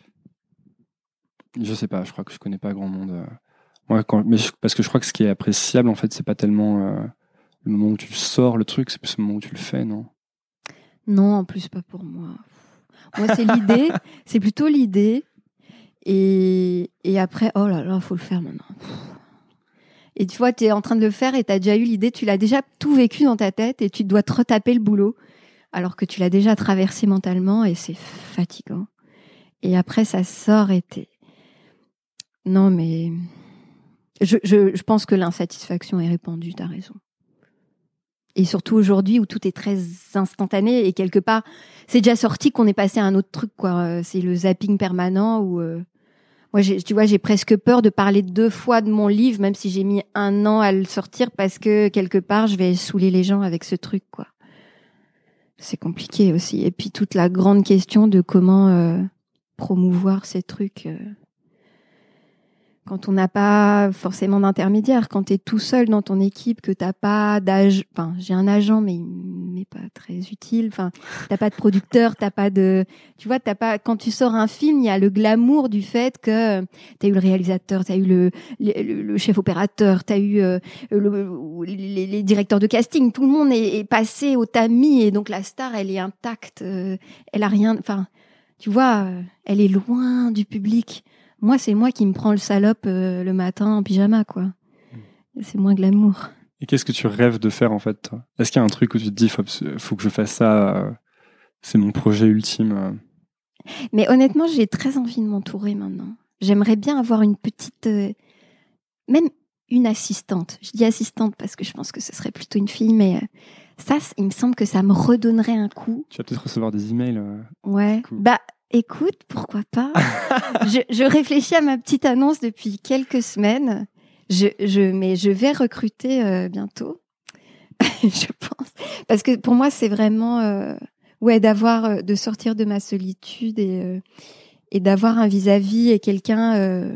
sais pas, je crois que je connais pas grand monde. Parce que je crois que ce qui est appréciable, en fait, c'est pas tellement le moment où tu sors le truc, c'est plus le moment où tu le fais, non? Non, en plus, pas pour moi. Moi, c'est l'idée, c'est plutôt l'idée. Et après, oh là là, faut le faire maintenant. Et tu vois, tu es en train de le faire et tu as déjà eu l'idée, tu l'as déjà tout vécu dans ta tête et tu dois te retaper le boulot alors que tu l'as déjà traversé mentalement et c'est fatigant. Et après, ça sort et t'es... Non, mais je pense que l'insatisfaction est répandue, t'as raison. Et surtout aujourd'hui où tout est très instantané et quelque part, c'est déjà sorti qu'on est passé à un autre truc, quoi. C'est le zapping permanent où... Moi, tu vois, j'ai presque peur de parler 2 fois de mon livre, même si j'ai mis 1 an à le sortir, parce que quelque part, je vais saouler les gens avec ce truc, quoi. C'est compliqué aussi. Et puis toute la grande question de comment promouvoir ces trucs quand on n'a pas forcément d'intermédiaire, quand tu es tout seul dans ton équipe, que t'as pas d'agent, enfin j'ai un agent mais il n'est pas très utile, enfin t'as pas de producteur, t'as pas de, tu vois, t'as pas, quand tu sors un film, il y a le glamour du fait que t'as eu le réalisateur, t'as eu le chef opérateur, t'as eu les directeurs de casting, tout le monde est passé au tamis et donc la star elle est intacte, elle a rien, enfin tu vois, elle est loin du public. Moi, c'est moi qui me prends le salope le matin en pyjama, quoi. C'est moins glamour. Et qu'est-ce que tu rêves de faire, en fait, toi? Est-ce qu'il y a un truc où tu te dis, faut que je fasse ça, c'est mon projet ultime? Mais honnêtement, j'ai très envie de m'entourer maintenant. J'aimerais bien avoir une petite... même une assistante. Je dis assistante parce que je pense que ce serait plutôt une fille, mais ça, il me semble que ça me redonnerait un coup. Tu vas peut-être recevoir des emails. Ouais. Bah... Écoute, pourquoi pas? Je réfléchis à ma petite annonce depuis quelques semaines. Mais je vais recruter bientôt, je pense, parce que pour moi c'est vraiment de sortir de ma solitude et d'avoir un vis-à-vis et quelqu'un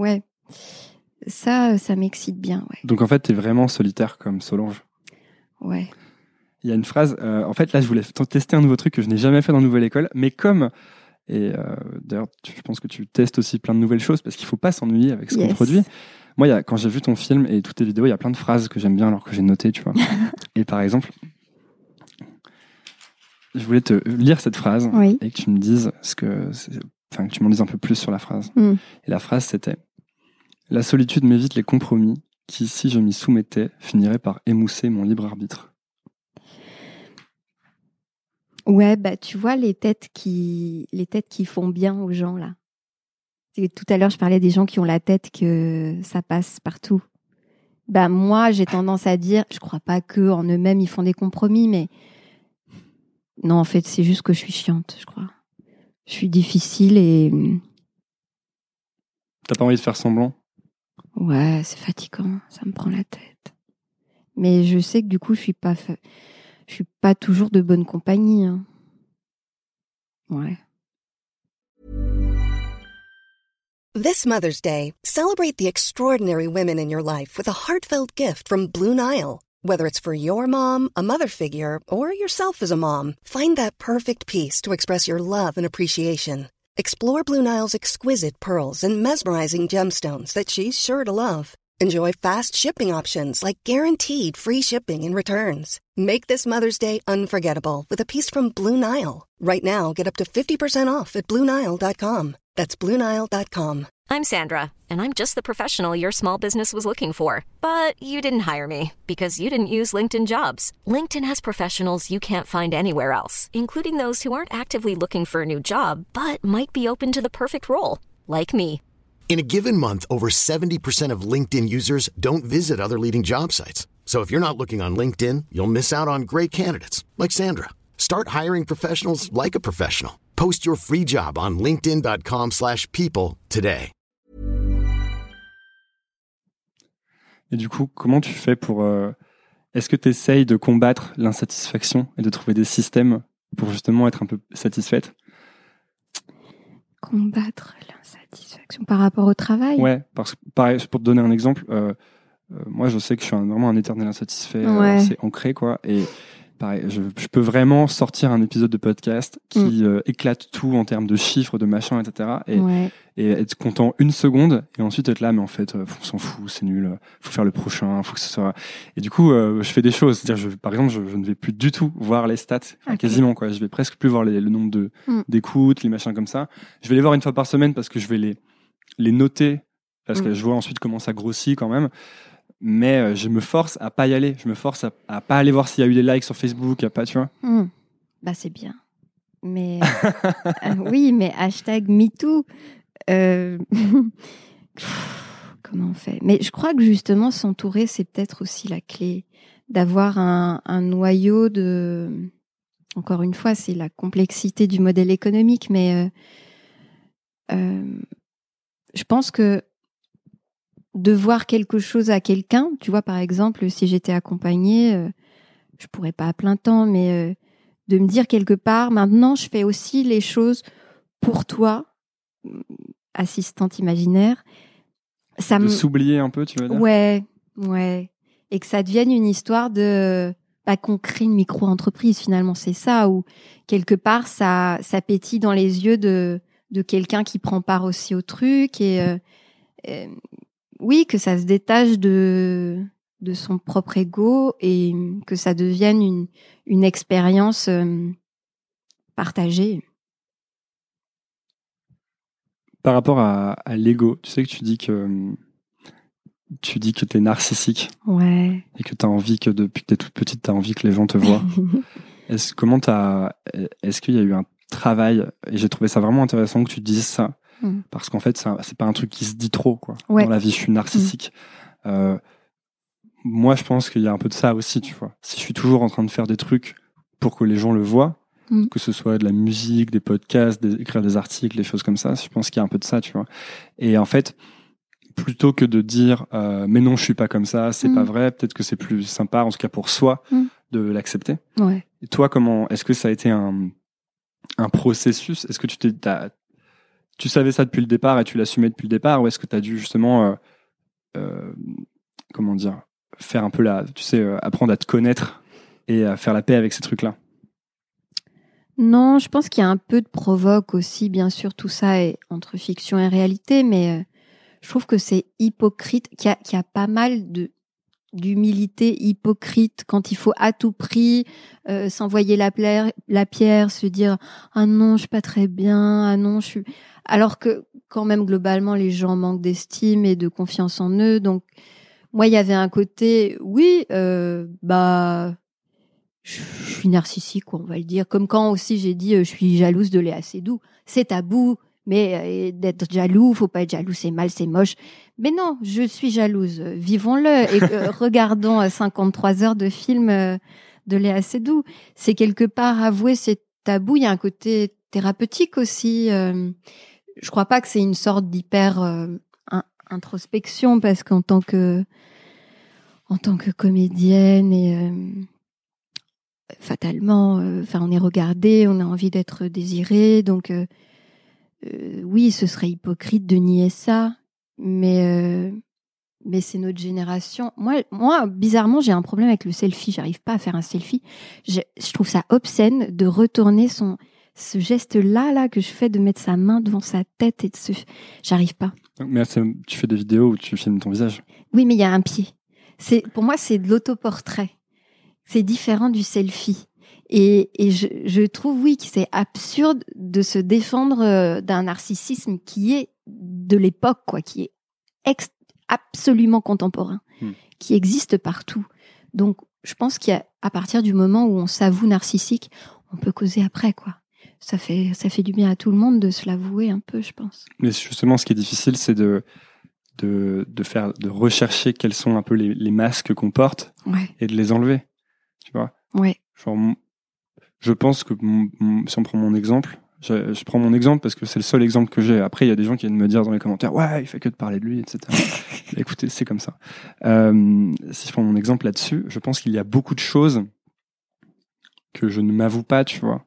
ça m'excite bien. Ouais. Donc en fait t'es vraiment solitaire comme Solange. Ouais. Il y a une phrase. En fait là je voulais tester un nouveau truc que je n'ai jamais fait dans Nouvelle École, mais comme et d'ailleurs, je pense que tu testes aussi plein de nouvelles choses parce qu'il ne faut pas s'ennuyer avec ce qu'on produit. Moi, quand j'ai vu ton film et toutes tes vidéos, il y a plein de phrases que j'aime bien alors que j'ai notées, tu vois. Et par exemple, je voulais te lire cette phrase et que tu me dises que tu m'en dises un peu plus sur la phrase. Et la phrase, c'était « La solitude m'évite les compromis qui, si je m'y soumettais, finiraient par émousser mon libre arbitre. » Ouais, bah tu vois les têtes qui font bien aux gens là. Tout à l'heure, je parlais des gens qui ont la tête que ça passe partout. Moi, j'ai tendance à dire, je crois pas que en eux-mêmes ils font des compromis, mais non, en fait, c'est juste que je suis chiante, je crois. Je suis difficile et T'as pas envie de faire semblant? Ouais, c'est fatigant, ça me prend la tête. Mais je sais que du coup, je suis pas toujours de bonne compagnie. Hein. Ouais. This Mother's Day, celebrate the extraordinary women in your life with a heartfelt gift from Blue Nile. Whether it's for your mom, a mother figure, or yourself as a mom, find that perfect piece to express your love and appreciation. Explore Blue Nile's exquisite pearls and mesmerizing gemstones that she's sure to love. Enjoy fast shipping options like guaranteed free shipping and returns. Make this Mother's Day unforgettable with a piece from Blue Nile. Right now, get up to 50% off at BlueNile.com. That's BlueNile.com. I'm Sandra, and I'm just the professional your small business was looking for. But you didn't hire me because you didn't use LinkedIn Jobs. LinkedIn has professionals you can't find anywhere else, including those who aren't actively looking for a new job, but might be open to the perfect role, like me. In a given month, over 70% of LinkedIn users don't visit other leading job sites. So if you're not looking on LinkedIn, you'll miss out on great candidates like Sandra. Start hiring professionals like a professional. Post your free job on linkedin.com/people today. Et du coup, comment tu fais pour... Est-ce que tu essayes de combattre l'insatisfaction et de trouver des systèmes pour justement être un peu satisfaite? Combattre l'insatisfaction par rapport au travail? Ouais, parce que pareil, pour te donner un exemple, moi je sais que je suis vraiment un éternel insatisfait, c'est ancré quoi. Et pareil, je peux vraiment sortir un épisode de podcast qui éclate tout en termes de chiffres, de machin, etc. Et être content une seconde et ensuite être là, mais en fait, on s'en fout, c'est nul, faut faire le prochain, faut que ce soit... Et du coup, je fais des choses. C'est-à-dire, par exemple, je ne vais plus du tout voir les stats, quasiment, quoi. Je vais presque plus voir le nombre d'écoutes, les machins comme ça. Je vais les voir une fois par semaine parce que je vais les noter, parce que je vois ensuite comment ça grossit quand même. Mais je me force à pas y aller. Je me force à pas aller voir s'il y a eu des likes sur Facebook, à pas, tu vois. C'est bien. Mais oui, mais #MeToo. Comment on fait? Mais je crois que justement s'entourer, c'est peut-être aussi la clé. D'avoir un noyau de... Encore une fois, c'est la complexité du modèle économique, mais je pense que de voir quelque chose à quelqu'un, tu vois, par exemple, si j'étais accompagnée, je pourrais pas à plein temps, mais de me dire quelque part, maintenant, je fais aussi les choses pour toi, assistante imaginaire. De s'oublier un peu, tu veux dire? Ouais. Et que ça devienne une histoire de... qu'on crée une micro-entreprise, finalement, c'est ça, où quelque part, ça pétille dans les yeux de quelqu'un qui prend part aussi au truc, et oui, que ça se détache de son propre ego et que ça devienne une expérience partagée. Par rapport à l'ego, tu sais que tu dis que t'es narcissique. Ouais. Et que t'as envie que depuis que t'es toute petite, t'as envie que les gens te voient. Est-ce qu'il y a eu un travail, et j'ai trouvé ça vraiment intéressant que tu dises ça, parce qu'en fait, c'est pas un truc qui se dit trop, quoi. Ouais. Dans la vie, je suis narcissique. Moi, je pense qu'il y a un peu de ça aussi, tu vois. Si je suis toujours en train de faire des trucs pour que les gens le voient, que ce soit de la musique, des podcasts, écrire des articles, des choses comme ça, je pense qu'il y a un peu de ça, tu vois. Et en fait, plutôt que de dire mais non, je suis pas comme ça, c'est pas vrai, peut-être que c'est plus sympa, en tout cas pour soi, de l'accepter. Ouais. Et toi, est-ce que ça a été un processus? Est-ce que tu savais ça depuis le départ et tu l'assumais depuis le départ, ou est-ce que tu as dû justement faire un peu apprendre à te connaître et à faire la paix avec ces trucs-là? Non, je pense qu'il y a un peu de provoque aussi, bien sûr, tout ça est entre fiction et réalité, mais je trouve que c'est hypocrite, qu'il y a pas mal d'humilité hypocrite quand il faut à tout prix s'envoyer la pierre, se dire « Ah non, je suis pas très bien, ah non, je suis... » Alors que quand même, globalement, les gens manquent d'estime et de confiance en eux. Donc, moi, il y avait un côté, oui, je suis narcissique, quoi, on va le dire. Comme quand aussi j'ai dit je suis jalouse de Léa Seydoux. C'est tabou, Mais d'être jaloux, faut pas être jaloux, c'est mal, c'est moche. Mais non, je suis jalouse. Vivons-le et regardons 53 heures de film de Léa Seydoux. C'est quelque part avouer ces tabous. Il y a un côté thérapeutique aussi. Je crois pas que c'est une sorte d'hyper introspection parce qu'en tant que comédienne et fatalement, on est regardé, on a envie d'être désiré, donc oui, ce serait hypocrite de nier ça, mais c'est notre génération. Moi, bizarrement, j'ai un problème avec le selfie. J'arrive pas à faire un selfie. Je trouve ça obscène de retourner ce geste-là que je fais de mettre sa main devant sa tête et j'arrive pas. Mais tu fais des vidéos où tu filmes ton visage. Oui, mais il y a un pied. Pour moi, c'est de l'autoportrait. C'est différent du selfie. Et je trouve, oui, que c'est absurde de se défendre d'un narcissisme qui est de l'époque, quoi, qui est absolument contemporain, qui existe partout. Donc, je pense qu'à partir du moment où on s'avoue narcissique, on peut causer après, quoi. Ça fait du bien à tout le monde de se l'avouer un peu, je pense. Mais justement, ce qui est difficile, c'est de rechercher quels sont un peu les masques qu'on porte et de les enlever. Tu vois? Ouais. Genre, je pense que si on prend mon exemple, je prends mon exemple parce que c'est le seul exemple que j'ai. Après, il y a des gens qui viennent me dire dans les commentaires, ouais, il fait que de parler de lui, etc. Écoutez, c'est comme ça. Si je prends mon exemple là-dessus, je pense qu'il y a beaucoup de choses que je ne m'avoue pas, tu vois.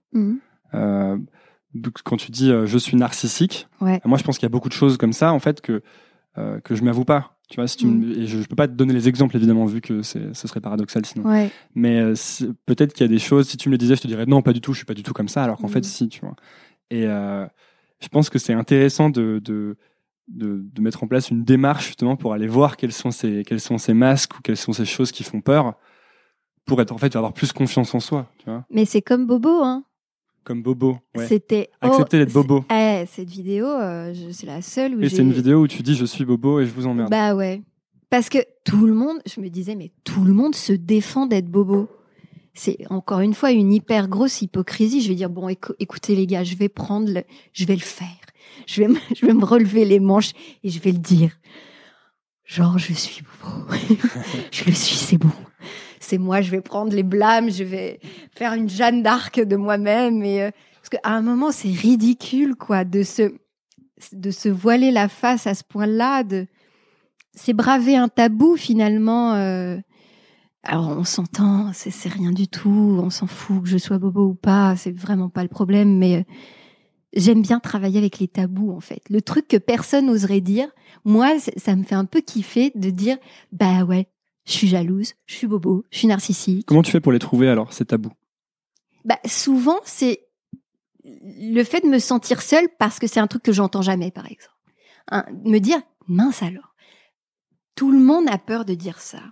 Quand tu dis je suis narcissique, moi je pense qu'il y a beaucoup de choses comme ça en fait que je m'avoue pas. Tu vois, et je peux pas te donner les exemples évidemment vu que ce serait paradoxal sinon. Ouais. Mais peut-être qu'il y a des choses. Si tu me le disais, je te dirais non, pas du tout. Je suis pas du tout comme ça. Alors qu'en fait, si, tu vois. Et je pense que c'est intéressant de mettre en place une démarche justement pour aller voir quels sont ces masques ou quelles sont ces choses qui font peur pour avoir plus confiance en soi. Tu vois. Mais c'est comme Bobo, hein. Comme Bobo, ouais. C'était accepter d'être Bobo. Cette vidéo, c'est la seule où c'est une vidéo où tu dis je suis Bobo et je vous emmerde. Bah ouais, parce que tout le monde, je me disais mais tout le monde se défend d'être Bobo. C'est encore une fois une hyper grosse hypocrisie. Je vais dire bon, écoutez les gars, je vais le faire. Je vais me relever les manches et je vais le dire. Genre je suis Bobo, je le suis, c'est bon. C'est moi, je vais prendre les blâmes, je vais faire une Jeanne d'Arc de moi-même. Parce qu'à un moment, c'est ridicule, quoi, de se voiler la face à ce point-là. C'est braver un tabou, finalement. Alors, on s'entend, c'est rien du tout. On s'en fout que je sois Bobo ou pas. C'est vraiment pas le problème. Mais j'aime bien travailler avec les tabous, en fait. Le truc que personne n'oserait dire, moi, ça me fait un peu kiffer de dire, bah ouais, je suis jalouse, je suis Bobo, je suis narcissique. Comment tu fais pour les trouver alors, ces tabous ? Bah, souvent, c'est le fait de me sentir seule parce que c'est un truc que j'entends jamais, par exemple. Me dire, mince alors, tout le monde a peur de dire ça.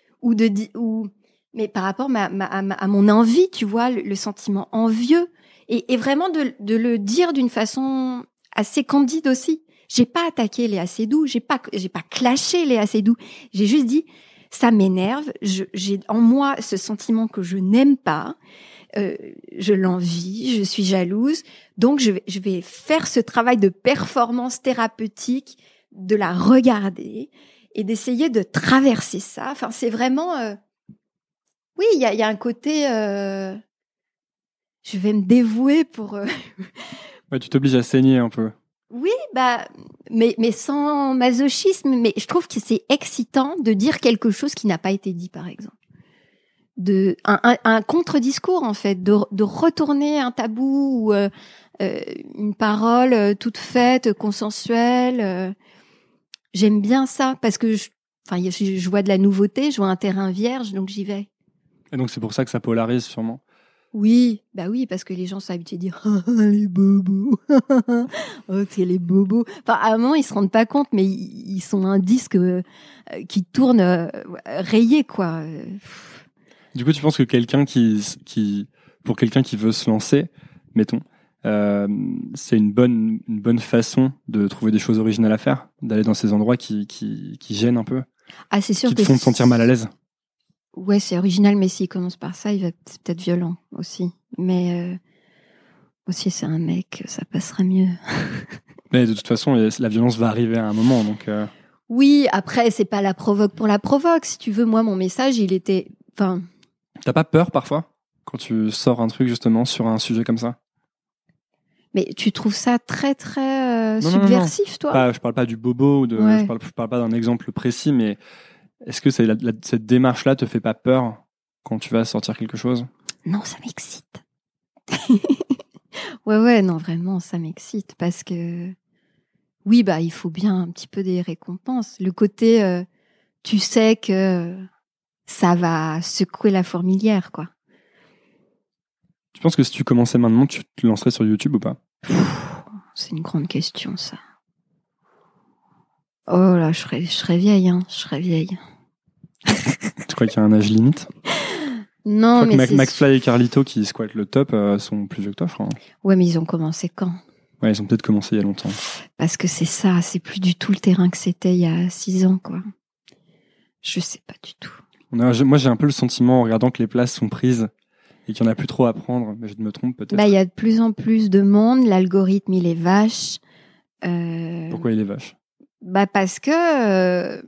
Mais par rapport à mon envie, tu vois, le sentiment envieux. Et vraiment de le dire d'une façon assez candide aussi. J'ai pas attaqué Léa Seydoux, j'ai pas clashé Léa Seydoux. J'ai juste dit, ça m'énerve, j'ai en moi ce sentiment que je n'aime pas, je l'envie, je suis jalouse, donc je vais faire ce travail de performance thérapeutique, de la regarder et d'essayer de traverser ça. Enfin, c'est vraiment... oui, il y a un côté... je vais me dévouer pour... Ouais, tu t'obliges à saigner un peu. Oui, mais sans masochisme. Mais je trouve que c'est excitant de dire quelque chose qui n'a pas été dit, par exemple. Un contre-discours, en fait, de retourner un tabou ou une parole toute faite, consensuelle. J'aime bien ça parce que je vois de la nouveauté, je vois un terrain vierge, donc j'y vais. Et donc c'est pour ça que ça polarise sûrement. Oui, parce que les gens sont habitués à dire les bobos, oh c'est les bobos. Enfin, à un moment ils se rendent pas compte, mais ils sont un disque qui tourne rayé quoi. Du coup, tu penses que pour quelqu'un qui veut se lancer, mettons, c'est une bonne façon de trouver des choses originales à faire, d'aller dans ces endroits qui gênent un peu, ah c'est sûr, qui te font te sentir mal à l'aise. Ouais, c'est original, mais s'il commence par ça, c'est peut-être violent aussi. Mais aussi, c'est un mec, ça passera mieux. Mais de toute façon, la violence va arriver à un moment, donc. Oui, après, c'est pas la provoque pour la provoque. Si tu veux, moi, mon message, il était, enfin. T'as pas peur parfois quand tu sors un truc justement sur un sujet comme ça? Mais tu trouves ça très très subversif, toi? Je parle pas du bobo ou de. Ouais. Je parle pas d'un exemple précis, mais est-ce que cette démarche-là te fait pas peur quand tu vas sortir quelque chose? Non, ça m'excite. Ouais, non, vraiment, ça m'excite parce que oui, bah, il faut bien un petit peu des récompenses. Le côté, tu sais que ça va secouer la fourmilière, quoi. Tu penses que si tu commençais maintenant, tu te lancerais sur YouTube ou pas? C'est une grande question, ça. Oh là, je serais vieille, hein. Je serais vieille. Tu crois qu'il y a un âge limite? Non, mais McFly et Carlito qui squattent le top sont plus vieux que toi, je crois. Ouais, mais ils ont commencé quand? Ouais, ils ont peut-être commencé il y a longtemps. Parce que c'est ça, c'est plus du tout le terrain que c'était il y a 6 ans, quoi. Je sais pas du tout. Moi, j'ai un peu le sentiment, en regardant que les places sont prises et qu'il n'y en a plus trop à prendre, mais je me trompe peut-être. Bah, il y a de plus en plus de monde, l'algorithme, il est vache. Pourquoi il est vache? Bah, parce que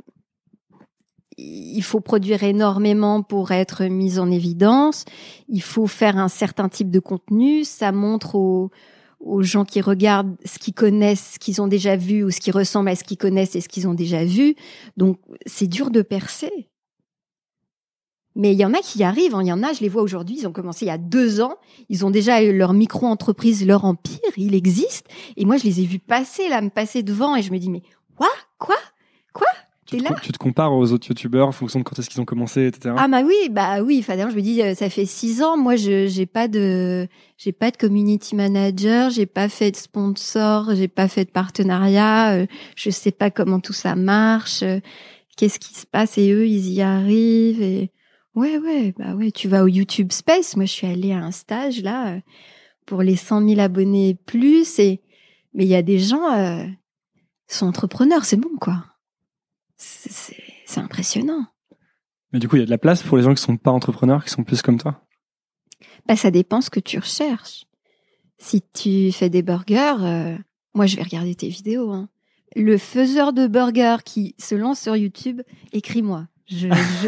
il faut produire énormément pour être mis en évidence. Il faut faire un certain type de contenu. Ça montre aux gens qui regardent ce qu'ils connaissent, ce qu'ils ont déjà vu, ou ce qui ressemble à ce qu'ils connaissent et ce qu'ils ont déjà vu. Donc, c'est dur de percer. Mais il y en a qui y arrivent. Il y en a, je les vois aujourd'hui, ils ont commencé il y a 2 ans. Ils ont déjà eu leur micro-entreprise, leur empire. Il existe. Et moi, je les ai vus passer, là, me passer devant. Et je me dis, mais quoi T'es là? Tu te compares aux autres youtubeurs en fonction de quand est-ce qu'ils ont commencé, etc. Ah bah oui. Enfin, je me dis, ça fait 6 ans. Moi, j'ai pas de community manager, j'ai pas fait de sponsor, j'ai pas fait de partenariat. Je sais pas comment tout ça marche. Qu'est-ce qui se passe? Et eux, ils y arrivent. Et ouais. Tu vas au YouTube Space. Moi, je suis allée à un stage là pour les 100 000 abonnés et plus. Mais il y a des gens sont entrepreneurs, c'est bon quoi. C'est impressionnant. Mais du coup, il y a de la place pour les gens qui sont pas entrepreneurs, qui sont plus comme toi? Bah, ça dépend ce que tu recherches. Si tu fais des burgers, moi, je vais regarder tes vidéos. Hein. Le faiseur de burgers qui se lance sur YouTube, écris-moi. Je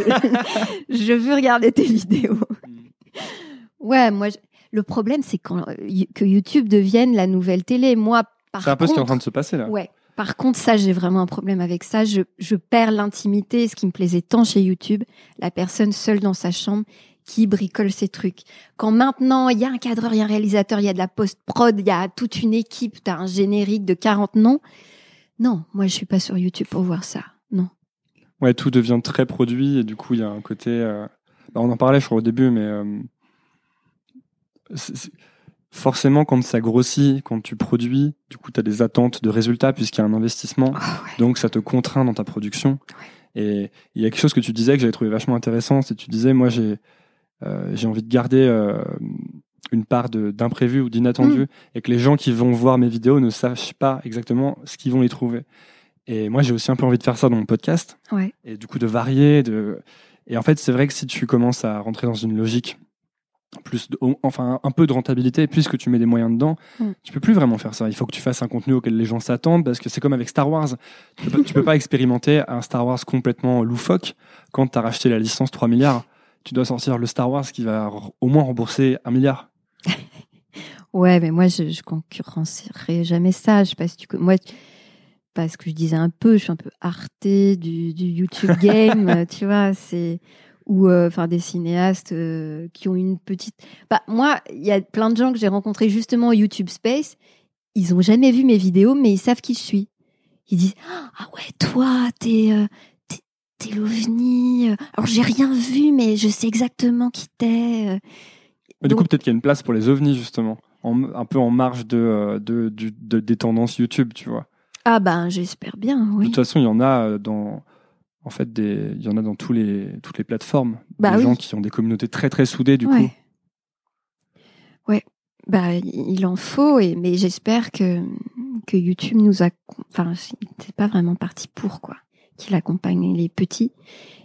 veux regarder tes vidéos. Ouais, moi, le problème, c'est que YouTube devienne la nouvelle télé. Moi, c'est un peu ce qui est en train de se passer là. Ouais. Par contre, ça, j'ai vraiment un problème avec ça. Je perds l'intimité, ce qui me plaisait tant chez YouTube, la personne seule dans sa chambre qui bricole ses trucs. Quand maintenant, il y a un cadreur, il y a un réalisateur, il y a de la post-prod, il y a toute une équipe, t'as un générique de 40 noms. Non, moi, je suis pas sur YouTube pour voir ça. Non. Ouais, tout devient très produit et du coup, il y a un côté... on en parlait, je crois, au début, mais... Forcément, quand ça grossit, quand tu produis, du coup, tu as des attentes de résultats puisqu'il y a un investissement. Oh, ouais. Donc, ça te contraint dans ta production. Ouais. Et il y a quelque chose que tu disais que j'avais trouvé vachement intéressant. C'est que tu disais, moi, j'ai envie de garder une part d'imprévu ou d'inattendu et que les gens qui vont voir mes vidéos ne sachent pas exactement ce qu'ils vont y trouver. Et moi, j'ai aussi un peu envie de faire ça dans mon podcast. Ouais. Et du coup, de varier. Et en fait, c'est vrai que si tu commences à rentrer dans une logique un peu de rentabilité, puisque tu mets des moyens dedans, tu peux plus vraiment faire ça. Il faut que tu fasses un contenu auquel les gens s'attendent, parce que c'est comme avec Star Wars. Tu peux pas expérimenter un Star Wars complètement loufoque quand tu as racheté la licence 3 milliards. Tu dois sortir le Star Wars qui va au moins rembourser 1 milliard. Ouais, mais moi, je concurrencerai jamais ça. Je sais pas si parce que je disais un peu, je suis un peu artée du YouTube game, tu vois, ou des cinéastes qui ont une petite... moi, il y a plein de gens que j'ai rencontrés justement au YouTube Space, ils ont jamais vu mes vidéos, mais ils savent qui je suis. Ils disent « Ah ouais, toi, t'es l'OVNI. Alors, j'ai rien vu, mais je sais exactement qui t'es. » Du coup, peut-être qu'il y a une place pour les ovnis, justement, un peu en marge des tendances YouTube, tu vois. Ah j'espère bien, oui. De toute façon, il y en a dans... En fait, il y en a dans toutes les plateformes. Des gens qui ont des communautés très, très soudées, du coup. Ouais. Il en faut, mais j'espère que YouTube nous a... c'est pas vraiment parti pour, quoi. Qu'il accompagne les petits.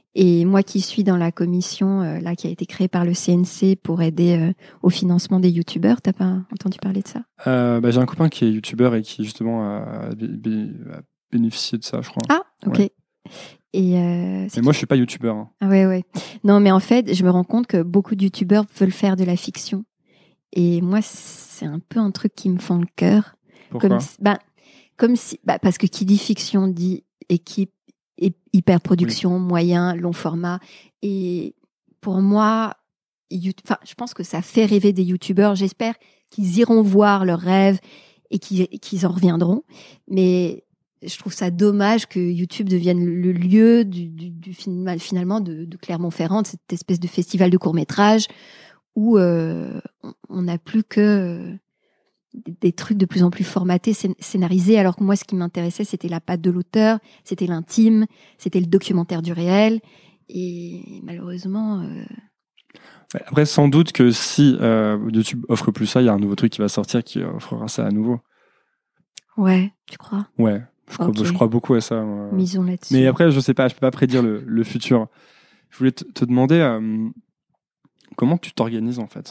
Et moi qui suis dans la commission là qui a été créée par le CNC pour aider au financement des youtubeurs, t'as pas entendu parler de ça? J'ai un copain qui est youtubeur et qui justement a bénéficié de ça, je crois. Ah, ok. Ouais. Et mais moi je suis pas youtubeur. Hein. Ah ouais. Non, mais en fait, je me rends compte que beaucoup de youtubeurs veulent faire de la fiction. Et moi, c'est un peu un truc qui me fend le cœur. Pourquoi? Parce que qui dit fiction dit équipe, hyper-production, moyen, long format. Et pour moi, je pense que ça fait rêver des youtubeurs. J'espère qu'ils iront voir leurs rêves et qu'ils en reviendront. Mais je trouve ça dommage que YouTube devienne le lieu finalement de Clermont-Ferrand, de cette espèce de festival de court-métrage où on n'a plus que des trucs de plus en plus formatés, scénarisés, alors que moi, ce qui m'intéressait, c'était la patte de l'auteur, c'était l'intime, c'était le documentaire du réel. Et malheureusement... Après, sans doute que si YouTube offre plus ça, il y a un nouveau truc qui va sortir qui offrira ça à nouveau. Ouais, tu crois? Ouais, je crois beaucoup à ça. Misons là-dessus. Mais après, je sais pas, je peux pas prédire le futur. Je voulais te demander comment tu t'organises en fait.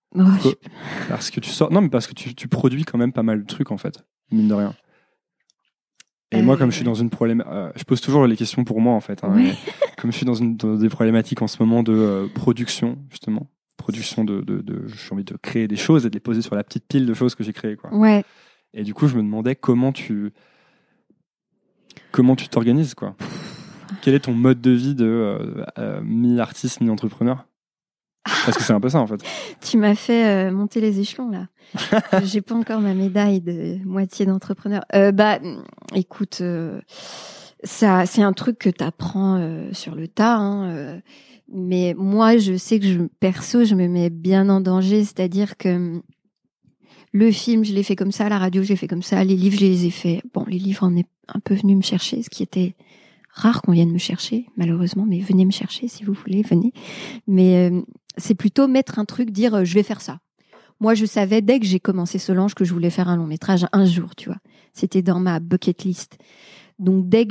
Parce que tu sors, non, mais parce que tu produis quand même pas mal de trucs en fait, mine de rien. Et moi, comme je suis dans une je pose toujours les questions pour moi en fait. Hein, ouais. Comme je suis dans des problématiques en ce moment de production justement, j'ai envie de créer des choses et de les poser sur la petite pile de choses que j'ai créées quoi. Ouais. Et du coup, je me demandais comment tu t'organises quoi. Quel est ton mode de vie de mi-artiste, mi-entrepreneur? Parce que c'est un peu ça en fait. Tu m'as fait monter les échelons là. J'ai pas encore ma médaille de moitié d'entrepreneur. Écoute, ça c'est un truc que t'apprends sur le tas. Hein, mais moi, je sais que je me mets bien en danger. C'est-à-dire que le film, je l'ai fait comme ça, la radio, je l'ai fait comme ça, les livres, je les ai fait. Bon, les livres, on est un peu venus me chercher, ce qui était rare qu'on vienne me chercher, malheureusement, mais venez me chercher si vous voulez, venez. Mais c'est plutôt mettre un truc, dire je vais faire ça. Moi, je savais dès que j'ai commencé Solange que je voulais faire un long métrage un jour, tu vois. C'était dans ma bucket list. Donc, dès que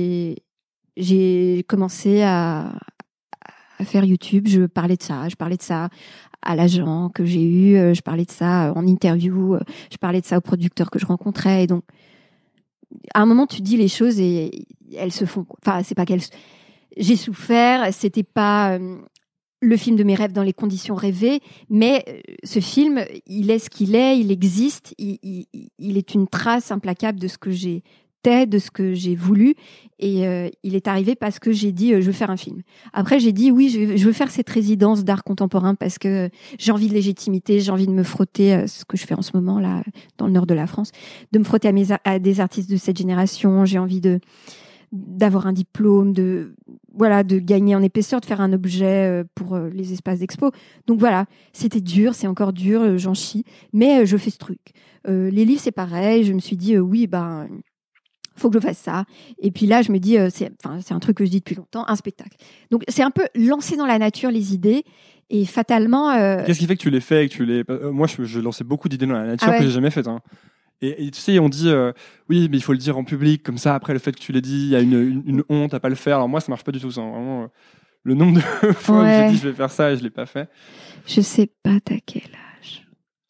j'ai commencé à faire YouTube, je parlais de ça à l'agent que j'ai eu, je parlais de ça en interview, je parlais de ça aux producteurs que je rencontrais. Et donc, à un moment, tu dis les choses et elles se font. Enfin, c'est pas qu'elles. J'ai souffert. C'était pas le film de mes rêves dans les conditions rêvées, mais ce film, il est ce qu'il est. Il existe. Il est une trace implacable de ce que j'étais, de ce que j'ai voulu. Et il est arrivé parce que j'ai dit je veux faire un film. Après, j'ai dit oui, je veux faire cette résidence d'art contemporain parce que j'ai envie de légitimité, j'ai envie de me frotter, ce que je fais en ce moment là dans le nord de la France, de me frotter à des artistes de cette génération. J'ai envie d'avoir un diplôme, de gagner en épaisseur, de faire un objet pour les espaces d'expo. Donc voilà, c'était dur, c'est encore dur, j'en chie, mais je fais ce truc. Les livres, c'est pareil. Je me suis dit faut que je fasse ça. Et puis là, je me dis, c'est un truc que je dis depuis longtemps, un spectacle. Donc, c'est un peu lancer dans la nature les idées et fatalement... Qu'est-ce qui fait que tu les fais et que tu les... moi, je lançais beaucoup d'idées dans la nature que j'ai jamais faites. Hein. Et tu sais, on dit, oui, mais il faut le dire en public, comme ça, après le fait que tu l'aies dit, il y a une honte à pas le faire. Alors moi, ça marche pas du tout, ça. Vraiment, le nombre de fois où j'ai dit, je vais faire ça et je l'ai pas fait. Je sais pas, t'as quel âge?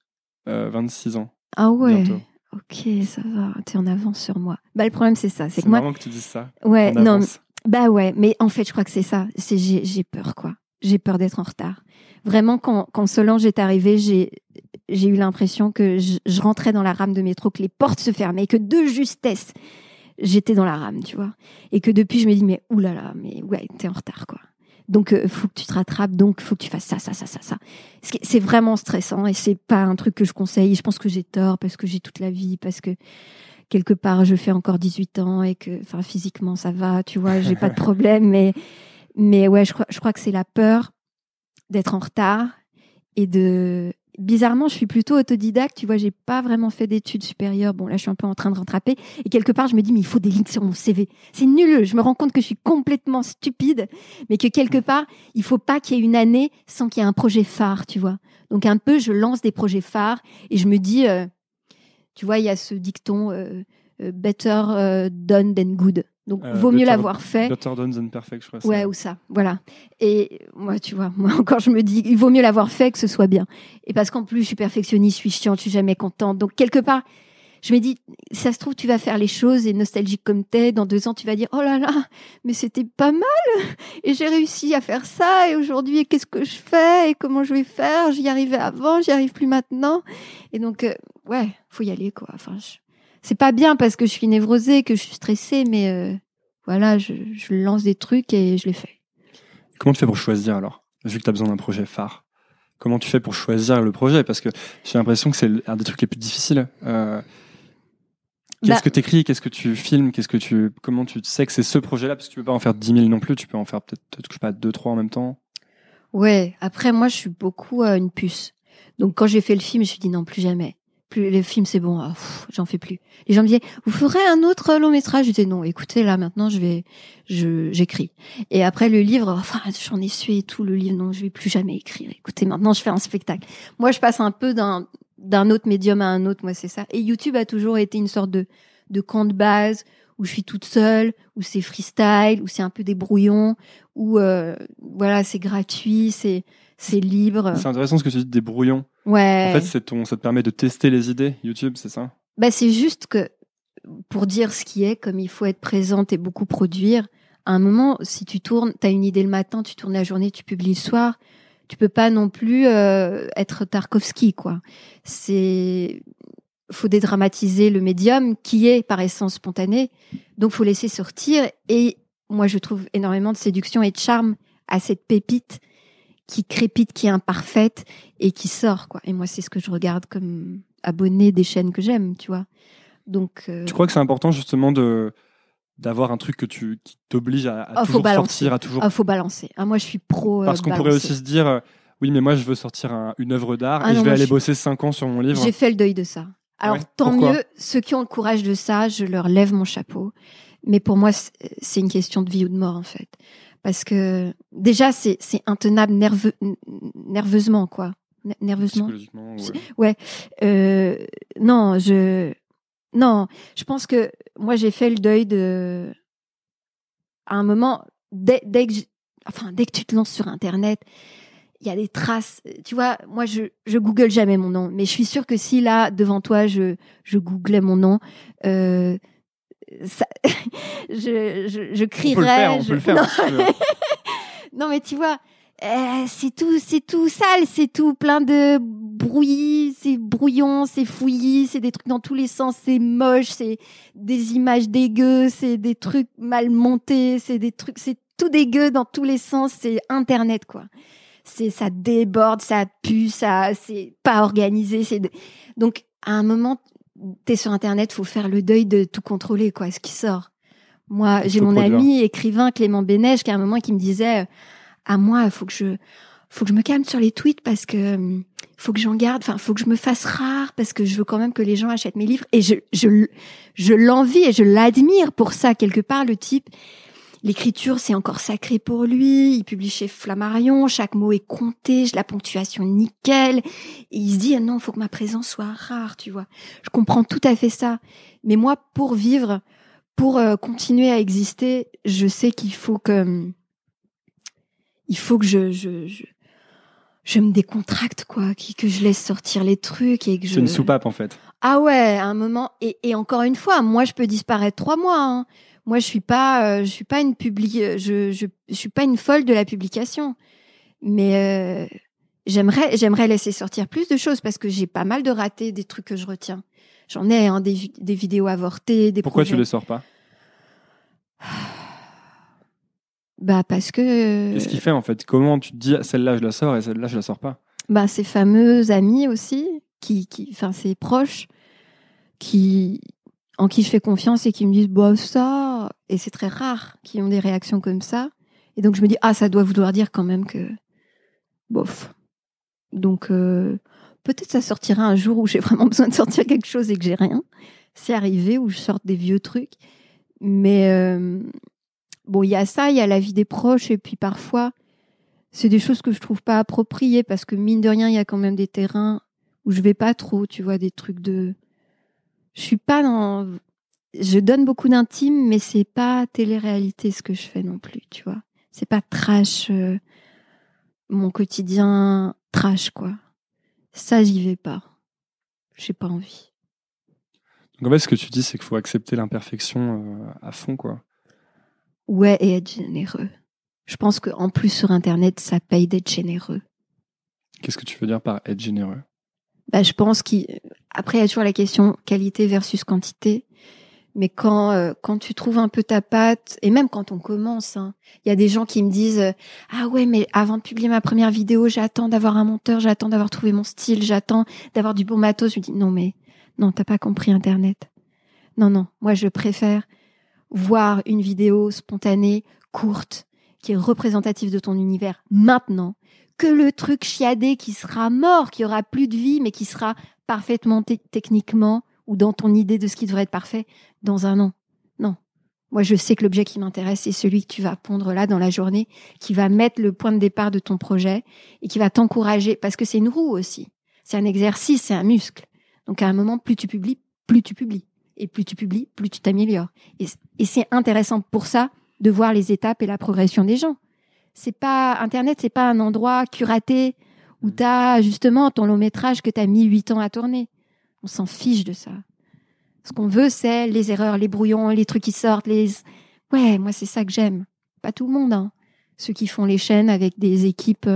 26 ans. Ah ouais. Bientôt. Ok, ça va, t'es en avance sur moi. Le problème, c'est ça. C'est marrant que tu dises ça. Ouais, non, ouais, mais en fait, je crois que c'est ça. J'ai peur, quoi. J'ai peur d'être en retard. Vraiment, quand Solange est arrivée, j'ai eu l'impression que je rentrais dans la rame de métro, que les portes se fermaient, et que de justesse, j'étais dans la rame, tu vois. Et que depuis, je me dis, mais oulala, mais ouais, t'es en retard, quoi. Donc, faut que tu te rattrapes, donc faut que tu fasses ça. C'est vraiment stressant et c'est pas un truc que je conseille. Je pense que j'ai tort parce que j'ai toute la vie, parce que quelque part, je fais encore 18 ans et que, physiquement, ça va, tu vois, j'ai pas de problème. Mais ouais, je crois que c'est la peur d'être en retard et bizarrement, je suis plutôt autodidacte, tu vois, j'ai pas vraiment fait d'études supérieures. Bon, là, je suis un peu en train de rattraper. Et quelque part, je me dis, mais il faut des lignes sur mon CV. C'est nul. Je me rends compte que je suis complètement stupide, mais que quelque part, il faut pas qu'il y ait une année sans qu'il y ait un projet phare, tu vois. Donc, un peu, je lance des projets phares et je me dis, tu vois, il y a ce dicton, better done than good. Donc, vaut mieux l'avoir fait. Better done than perfect, je crois. Ouais, ou ça, voilà. Et moi, tu vois, moi encore, je me dis, il vaut mieux l'avoir fait que ce soit bien. Et parce qu'en plus, je suis perfectionniste, je suis chiante, je suis jamais contente. Donc, quelque part, je me dis, ça se trouve, tu vas faire les choses et nostalgique comme t'es, dans 2 ans, tu vas dire, oh là là, mais c'était pas mal. Et j'ai réussi à faire ça. Et aujourd'hui, qu'est-ce que je fais? Et comment je vais faire? J'y arrivais avant, j'y arrive plus maintenant. Et donc, ouais, faut y aller, quoi. Enfin, c'est pas bien parce que je suis névrosée, que je suis stressée, mais voilà, je lance des trucs et je les fais. Comment tu fais pour choisir alors? Vu que tu as besoin d'un projet phare. Comment tu fais pour choisir le projet? Parce que j'ai l'impression que c'est un des trucs les plus difficiles. Qu'est-ce que tu écris? Qu'est-ce que tu filmes? Comment tu sais que c'est ce projet-là? Parce que tu peux pas en faire 10 000 non plus. Tu peux en faire peut-être je sais pas, 2-3 en même temps. Ouais. Après, moi, je suis beaucoup une puce. Donc, quand j'ai fait le film, je me suis dit non, plus jamais. Plus les films, c'est bon. J'en fais plus. Les gens me disaient, vous ferez un autre long métrage? Je disais non. Écoutez, là, maintenant, j'écris. Et après, le livre, enfin, j'en ai sué et tout. Le livre, non, je vais plus jamais écrire. Écoutez, maintenant, je fais un spectacle. Moi, je passe un peu d'un autre médium à un autre, moi c'est ça. Et YouTube a toujours été une sorte de camp de base où je suis toute seule, où c'est freestyle, où c'est un peu des brouillons, où voilà, c'est gratuit, c'est libre. C'est intéressant ce que tu dis des brouillons. Ouais. En fait, ça te permet de tester les idées, YouTube, c'est ça? Bah c'est juste que pour dire ce qui est, comme il faut être présente et beaucoup produire, à un moment, si tu tournes, t'as une idée le matin, tu tournes la journée, tu publies le soir, tu peux pas non plus être Tarkovsky, quoi. Faut dédramatiser le médium qui est par essence spontané. Donc, faut laisser sortir. Et moi, je trouve énormément de séduction et de charme à cette pépite qui crépite, qui est imparfaite et qui sort, quoi. Et moi, c'est ce que je regarde comme abonné des chaînes que j'aime, tu vois. Donc, tu crois que c'est important justement d'avoir un truc qui t'oblige à toujours sortir, à toujours. Faut balancer. Moi, je suis pro. Parce qu'on pourrait aussi se dire, oui, mais moi, je veux sortir une œuvre d'art et je vais aller bosser 5 ans sur mon livre. J'ai fait le deuil de ça. Alors, tant mieux, ceux qui ont le courage de ça, je leur lève mon chapeau. Mais pour moi, c'est une question de vie ou de mort, en fait. Parce que, déjà, c'est intenable nerveusement, quoi. Nerveusement. Psychologiquement, ouais. Non, je pense que moi, j'ai fait le deuil à un moment, dès que tu te lances sur Internet, il y a des traces. Tu vois, moi, je google jamais mon nom, mais je suis sûre que si là, devant toi, je googlais mon nom, ça, je crierais. On peut le faire. Non, mais tu vois, c'est tout sale, c'est tout plein de bruit, c'est brouillon, c'est fouillis, c'est des trucs dans tous les sens, c'est moche, c'est des images dégueu, c'est des trucs mal montés, c'est tout dégueu dans tous les sens, c'est Internet, quoi. Ça déborde, ça pue, c'est pas organisé. Donc, à un moment, t'es sur Internet, faut faire le deuil de tout contrôler, quoi, ce qui sort. Moi, j'ai mon ami écrivain Clément Bénèche qui à un moment qui me disait, à moi, faut que je me calme sur les tweets parce que faut que j'en garde, enfin, faut que je me fasse rare parce que je veux quand même que les gens achètent mes livres. Et je l'envie et je l'admire pour ça, quelque part, le type. L'écriture, c'est encore sacré pour lui. Il publie chez Flammarion. Chaque mot est compté. La ponctuation nickel. Et il se dit, non, faut que ma présence soit rare, tu vois. Je comprends tout à fait ça. Mais moi, pour vivre, pour continuer à exister, je sais qu'il faut que je me décontracte, quoi. Que je laisse sortir les trucs et que C'est une soupape, en fait. Ah ouais, à un moment. Et encore une fois, moi, je peux disparaître 3 mois, hein. Moi, je suis pas je suis pas une folle de la publication, mais j'aimerais laisser sortir plus de choses parce que j'ai pas mal de ratés, des trucs que je retiens. J'en ai des vidéos avortées, des Pourquoi projets. tu les sors pas? Bah parce que. Qu'est-ce qu'il fait en fait? Comment tu te dis celle-là je la sors et celle-là je la sors pas? Bah ces fameux amis aussi, enfin ces proches, en qui je fais confiance et qui me disent bah ça, et c'est très rare qui ont des réactions comme ça. Et donc je me dis ça doit vouloir dire quand même que bof. Donc peut-être ça sortira un jour où j'ai vraiment besoin de sortir quelque chose et que j'ai rien. C'est arrivé où je sorte des vieux trucs, mais bon, il y a ça, il y a la vie des proches et puis parfois c'est des choses que je trouve pas appropriées parce que mine de rien il y a quand même des terrains où je vais pas trop, tu vois, des trucs de. Je suis pas dans. je donne beaucoup d'intime, mais c'est pas télé-réalité ce que je fais non plus, tu vois. C'est pas trash, mon quotidien trash, quoi. Ça, j'y vais pas. J'ai pas envie. Donc en fait, ce que tu dis, c'est qu'il faut accepter l'imperfection à fond, quoi. Ouais, et être généreux. Je pense qu'en plus, sur Internet, ça paye d'être généreux. Qu'est-ce que tu veux dire par être généreux ? Je pense qu'après, il y a toujours la question qualité versus quantité. Mais quand tu trouves un peu ta patte, et même quand on commence, il y a des gens qui me disent « Ah ouais, mais avant de publier ma première vidéo, j'attends d'avoir un monteur, j'attends d'avoir trouvé mon style, j'attends d'avoir du bon matos. » Je me dis « Non, t'as pas compris Internet. Non, moi je préfère voir une vidéo spontanée, courte, qui est représentative de ton univers maintenant, que le truc chiadé qui sera mort, qui aura plus de vie, mais qui sera parfaitement techniquement ou dans ton idée de ce qui devrait être parfait dans un an. Non. Moi, je sais que l'objet qui m'intéresse, c'est celui que tu vas pondre là dans la journée, qui va mettre le point de départ de ton projet et qui va t'encourager, parce que c'est une roue aussi. C'est un exercice, c'est un muscle. Donc, à un moment, plus tu publies. Et plus tu publies, plus tu t'améliores. Et c'est intéressant pour ça de voir les étapes et la progression des gens. Internet, c'est pas un endroit curaté où t'as justement ton long métrage que t'as mis 8 ans à tourner. On s'en fiche de ça. Ce qu'on veut, c'est les erreurs, les brouillons, les trucs qui sortent, Ouais, moi, c'est ça que j'aime. Pas tout le monde, Ceux qui font les chaînes avec des équipes...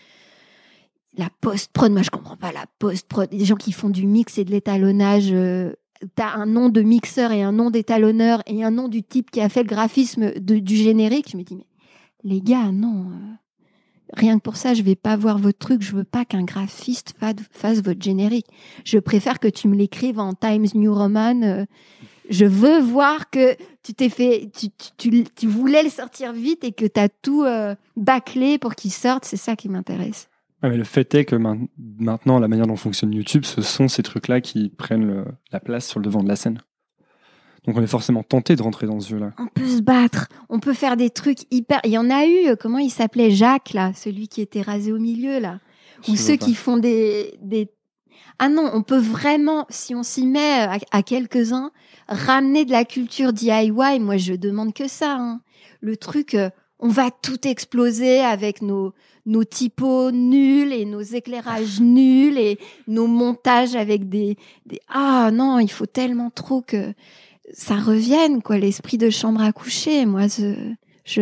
La post-prod, moi, je comprends pas la post-prod. Des gens qui font du mix et de l'étalonnage. T'as un nom de mixeur et un nom d'étalonneur et un nom du type qui a fait le graphisme du générique. Je me dis, mais les gars, non... Rien que pour ça, je vais pas voir votre truc. Je veux pas qu'un graphiste fasse votre générique. Je préfère que tu me l'écrives en Times New Roman. Je veux voir que tu t'es fait, tu voulais le sortir vite et que tu as tout bâclé pour qu'il sorte. C'est ça qui m'intéresse. Ouais, mais le fait est que maintenant, la manière dont fonctionne YouTube, ce sont ces trucs-là qui prennent la place sur le devant de la scène. Donc on est forcément tenté de rentrer dans ce jeu-là. On peut se battre, on peut faire des trucs hyper... Il y en a eu, comment il s'appelait, Jacques, là, celui qui était rasé au milieu, là. Ou ceux qui font des... Ah non, on peut vraiment, si on s'y met à quelques-uns, ramener de la culture DIY. Moi, je demande que ça. Le truc, on va tout exploser avec nos typos nuls et nos éclairages nuls et nos montages avec des... Ah non, il faut tellement trop que... ça revienne, quoi, l'esprit de chambre à coucher. Moi, je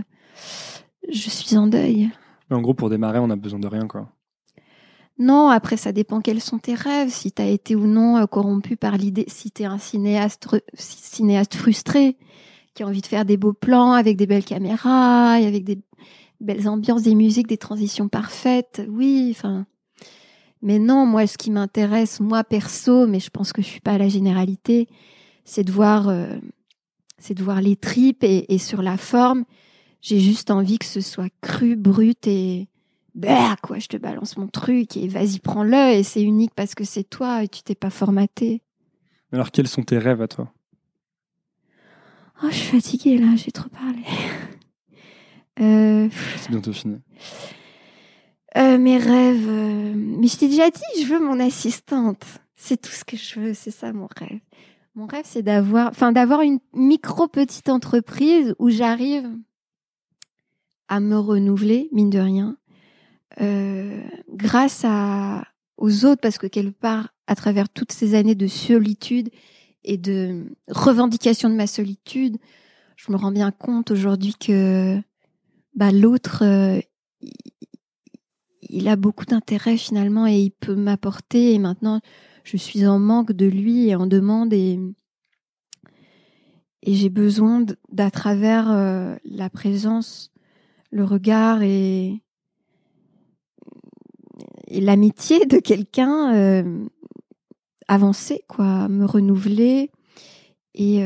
suis en deuil. Mais en gros, pour démarrer, on a besoin de rien, quoi. Non, après, ça dépend quels sont tes rêves, si t'as été ou non corrompu par l'idée, si t'es un cinéaste frustré, qui a envie de faire des beaux plans avec des belles caméras, et avec des belles ambiances, des musiques, des transitions parfaites. Oui, enfin... Mais non, moi, ce qui m'intéresse, moi, perso, mais je pense que je suis pas à la généralité, c'est de voir les tripes et sur la forme, j'ai juste envie que ce soit cru, brut et quoi, je te balance mon truc et vas-y, prends-le et c'est unique parce que c'est toi et tu t'es pas formaté. Alors, quels sont tes rêves à toi ? Oh, je suis fatiguée là, j'ai trop parlé. C'est bientôt fini. Mes rêves... Mais je t'ai déjà dit, je veux mon assistante. C'est tout ce que je veux, c'est ça mon rêve. Mon rêve, c'est d'avoir une petite entreprise où j'arrive à me renouveler, mine de rien, grâce aux autres, parce que quelque part, à travers toutes ces années de solitude et de revendication de ma solitude, je me rends bien compte aujourd'hui que l'autre, il a beaucoup d'intérêt finalement et il peut m'apporter. Et maintenant, je suis en manque de lui et en demande et j'ai besoin d'à travers la présence, le regard et l'amitié de quelqu'un avancer, quoi, me renouveler et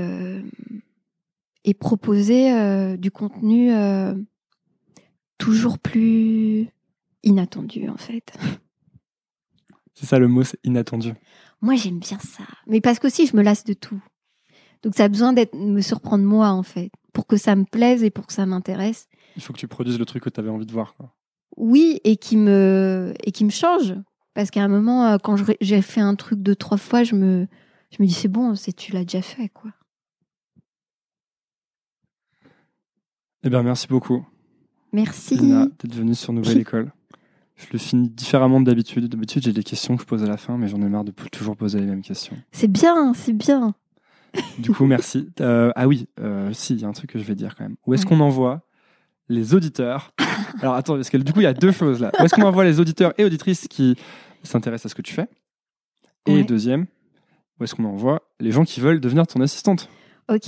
proposer du contenu toujours plus inattendu en fait. C'est ça le mot, c'est inattendu. Moi, j'aime bien ça. Mais parce qu'aussi, je me lasse de tout. Donc, ça a besoin de me surprendre moi, en fait. Pour que ça me plaise et pour que ça m'intéresse. Il faut que tu produises le truc que tu avais envie de voir, quoi. Oui, et qui me change. Parce qu'à un moment, quand j'ai fait un truc 2-3 fois, je me dis, c'est bon, tu l'as déjà fait, quoi. Eh bien, merci beaucoup. Merci. Ina, d'être venue sur Nouvelle École. Je le finis différemment de d'habitude. D'habitude, j'ai des questions que je pose à la fin, mais j'en ai marre de toujours poser les mêmes questions. C'est bien, c'est bien. Du coup, merci. Si, il y a un truc que je vais dire quand même. Où est-ce qu'on envoie les auditeurs? Alors attends, parce que du coup, il y a deux choses là. Où est-ce qu'on envoie les auditeurs et auditrices qui s'intéressent à ce que tu fais? Et deuxième, où est-ce qu'on envoie les gens qui veulent devenir ton assistante? Ok,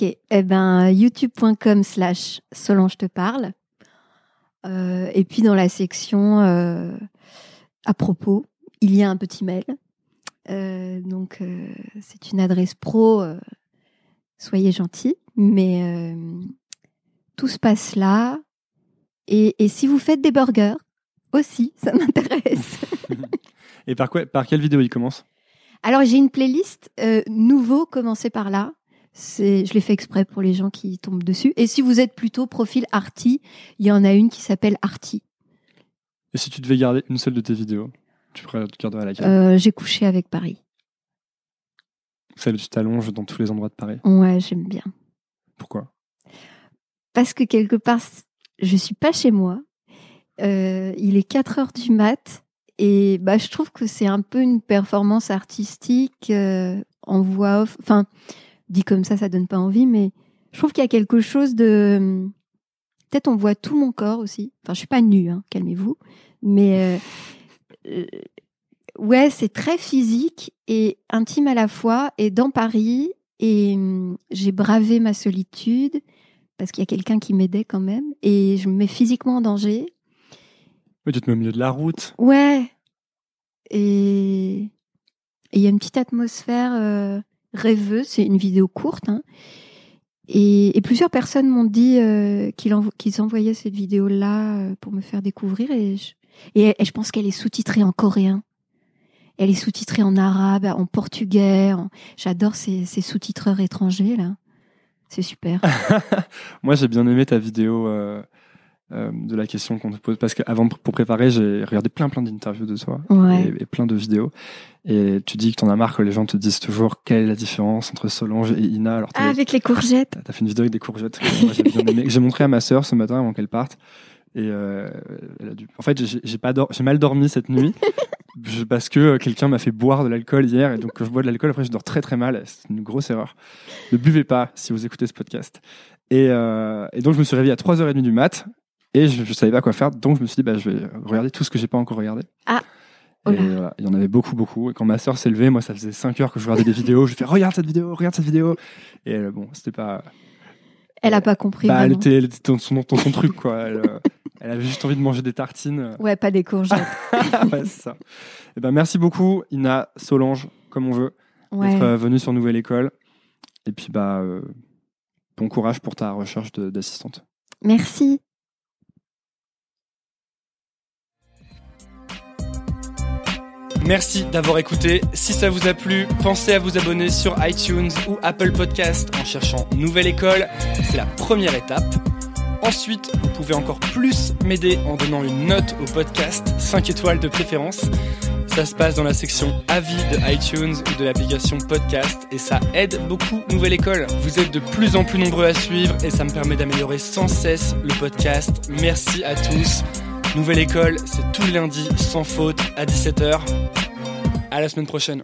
youtube.com/Solange te parle. Et puis dans la section à propos, il y a un petit mail. Donc c'est une adresse pro. Soyez gentils, mais tout se passe là. Et si vous faites des burgers aussi, ça m'intéresse. Et par quelle vidéo il commence? Alors j'ai une playlist nouveau, commencez par là. Je l'ai fait exprès pour les gens qui tombent dessus. Et si vous êtes plutôt profil arty, il y en a une qui s'appelle Arty. Et si tu devais garder une seule de tes vidéos, tu garderais laquelle? J'ai couché avec Paris. Celle où tu t'allonges dans tous les endroits de Paris. Ouais, j'aime bien. Pourquoi? Parce que quelque part, je suis pas chez moi. Il est 4h du mat. Et je trouve que c'est un peu une performance artistique en voix off. Enfin, dit comme ça donne pas envie, mais je trouve qu'il y a quelque chose de... Peut-être on voit tout mon corps aussi. Enfin, je suis pas nue, hein, calmez-vous. Mais ouais, c'est très physique et intime à la fois. Et dans Paris, j'ai bravé ma solitude parce qu'il y a quelqu'un qui m'aidait quand même. Et je me mets physiquement en danger. Oui, tu te mets au milieu de la route. Ouais. Et il y a une petite atmosphère rêveuse. C'est une vidéo courte. Hein. Et plusieurs personnes m'ont dit qu'ils envoyaient cette vidéo-là pour me faire découvrir. Et je pense qu'elle est sous-titrée en coréen. Elle est sous-titrée en arabe, en portugais. J'adore ces sous-titreurs étrangers, là. C'est super. Moi, j'ai bien aimé ta vidéo de la question qu'on te pose. Parce qu'avant, pour préparer, j'ai regardé plein d'interviews de toi et plein de vidéos. Et tu dis que t'en as marre que les gens te disent toujours quelle est la différence entre Solange et Ina. Alors, avec les courgettes. T'as fait une vidéo avec des courgettes. Moi, j'ai bien aimé. J'ai montré à ma sœur ce matin avant qu'elle parte. Et elle a dû... En fait, j'ai mal dormi cette nuit parce que quelqu'un m'a fait boire de l'alcool hier. Et donc, quand je bois de l'alcool, après, je dors très très mal. C'est une grosse erreur. Ne buvez pas si vous écoutez ce podcast. Et donc, je me suis réveillé à 3h30 du mat. Et je savais pas quoi faire. Donc, je me suis dit, je vais regarder tout ce que j'ai pas encore regardé. Ah. Et il y en avait beaucoup. Et quand ma sœur s'est levée, moi, ça faisait 5 heures que je regardais des vidéos. Je lui ai fait, regarde cette vidéo. Et bon, c'était pas... Elle a pas compris. Elle était dans son truc, quoi. Elle avait juste envie de manger des tartines. Ouais, pas des courgettes. Ouais, c'est ça. Et merci beaucoup, Ina, Solange, comme on veut, d'être venue sur Nouvelle École. Et puis, bon courage pour ta recherche d'assistante. Merci. Merci d'avoir écouté. Si ça vous a plu, pensez à vous abonner sur iTunes ou Apple Podcast en cherchant Nouvelle École. C'est la première étape. Ensuite, vous pouvez encore plus m'aider en donnant une note au podcast, 5 étoiles de préférence. Ça se passe dans la section avis de iTunes ou de l'application podcast et ça aide beaucoup Nouvelle École. Vous êtes de plus en plus nombreux à suivre et ça me permet d'améliorer sans cesse le podcast. Merci à tous. Nouvelle École, c'est tous les lundis sans faute à 17h. À la semaine prochaine.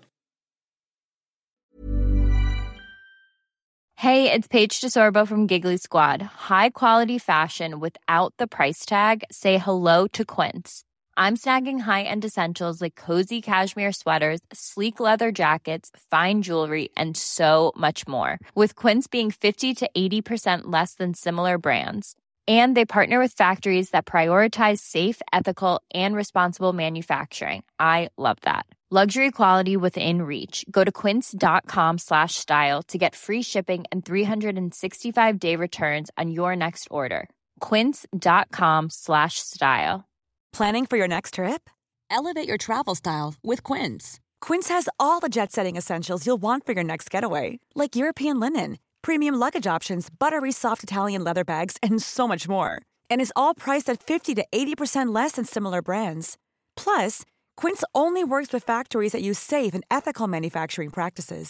Hey, it's Paige DeSorbo from Giggly Squad. High quality fashion without the price tag. Say hello to Quince. I'm snagging high-end essentials like cozy cashmere sweaters, sleek leather jackets, fine jewelry, and so much more. With Quince being 50 to 80% less than similar brands. And they partner with factories that prioritize safe, ethical, and responsible manufacturing. I love that. Luxury quality within reach. Go to quince.com/style to get free shipping and 365-day returns on your next order. Quince.com/style. Planning for your next trip? Elevate your travel style with Quince. Quince has all the jet-setting essentials you'll want for your next getaway, like European linen, premium luggage options, buttery soft Italian leather bags, and so much more. And is all priced at 50 to 80% less than similar brands. Plus, Quince only works with factories that use safe and ethical manufacturing practices.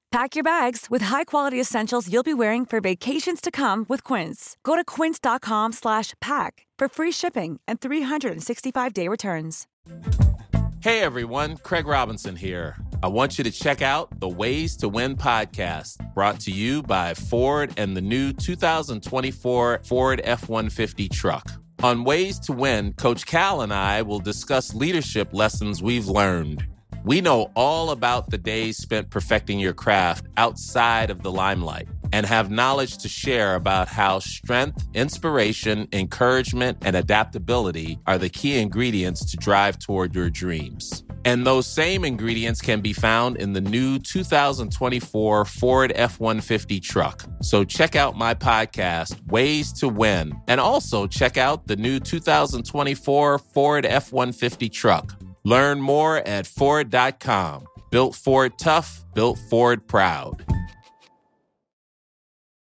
Pack your bags with high-quality essentials you'll be wearing for vacations to come with Quince. Go to quince.com/pack for free shipping and 365-day returns. Hey everyone, Craig Robinson here. I want you to check out the Ways to Win podcast, brought to you by Ford and the new 2024 Ford F-150 truck. On Ways to Win, Coach Cal and I will discuss leadership lessons we've learned. We know all about the days spent perfecting your craft outside of the limelight and have knowledge to share about how strength, inspiration, encouragement, and adaptability are the key ingredients to drive toward your dreams. And those same ingredients can be found in the new 2024 Ford F-150 truck. So check out my podcast, Ways to Win, and also check out the new 2024 Ford F-150 truck. Learn more at Ford.com. Built Ford tough, built Ford proud.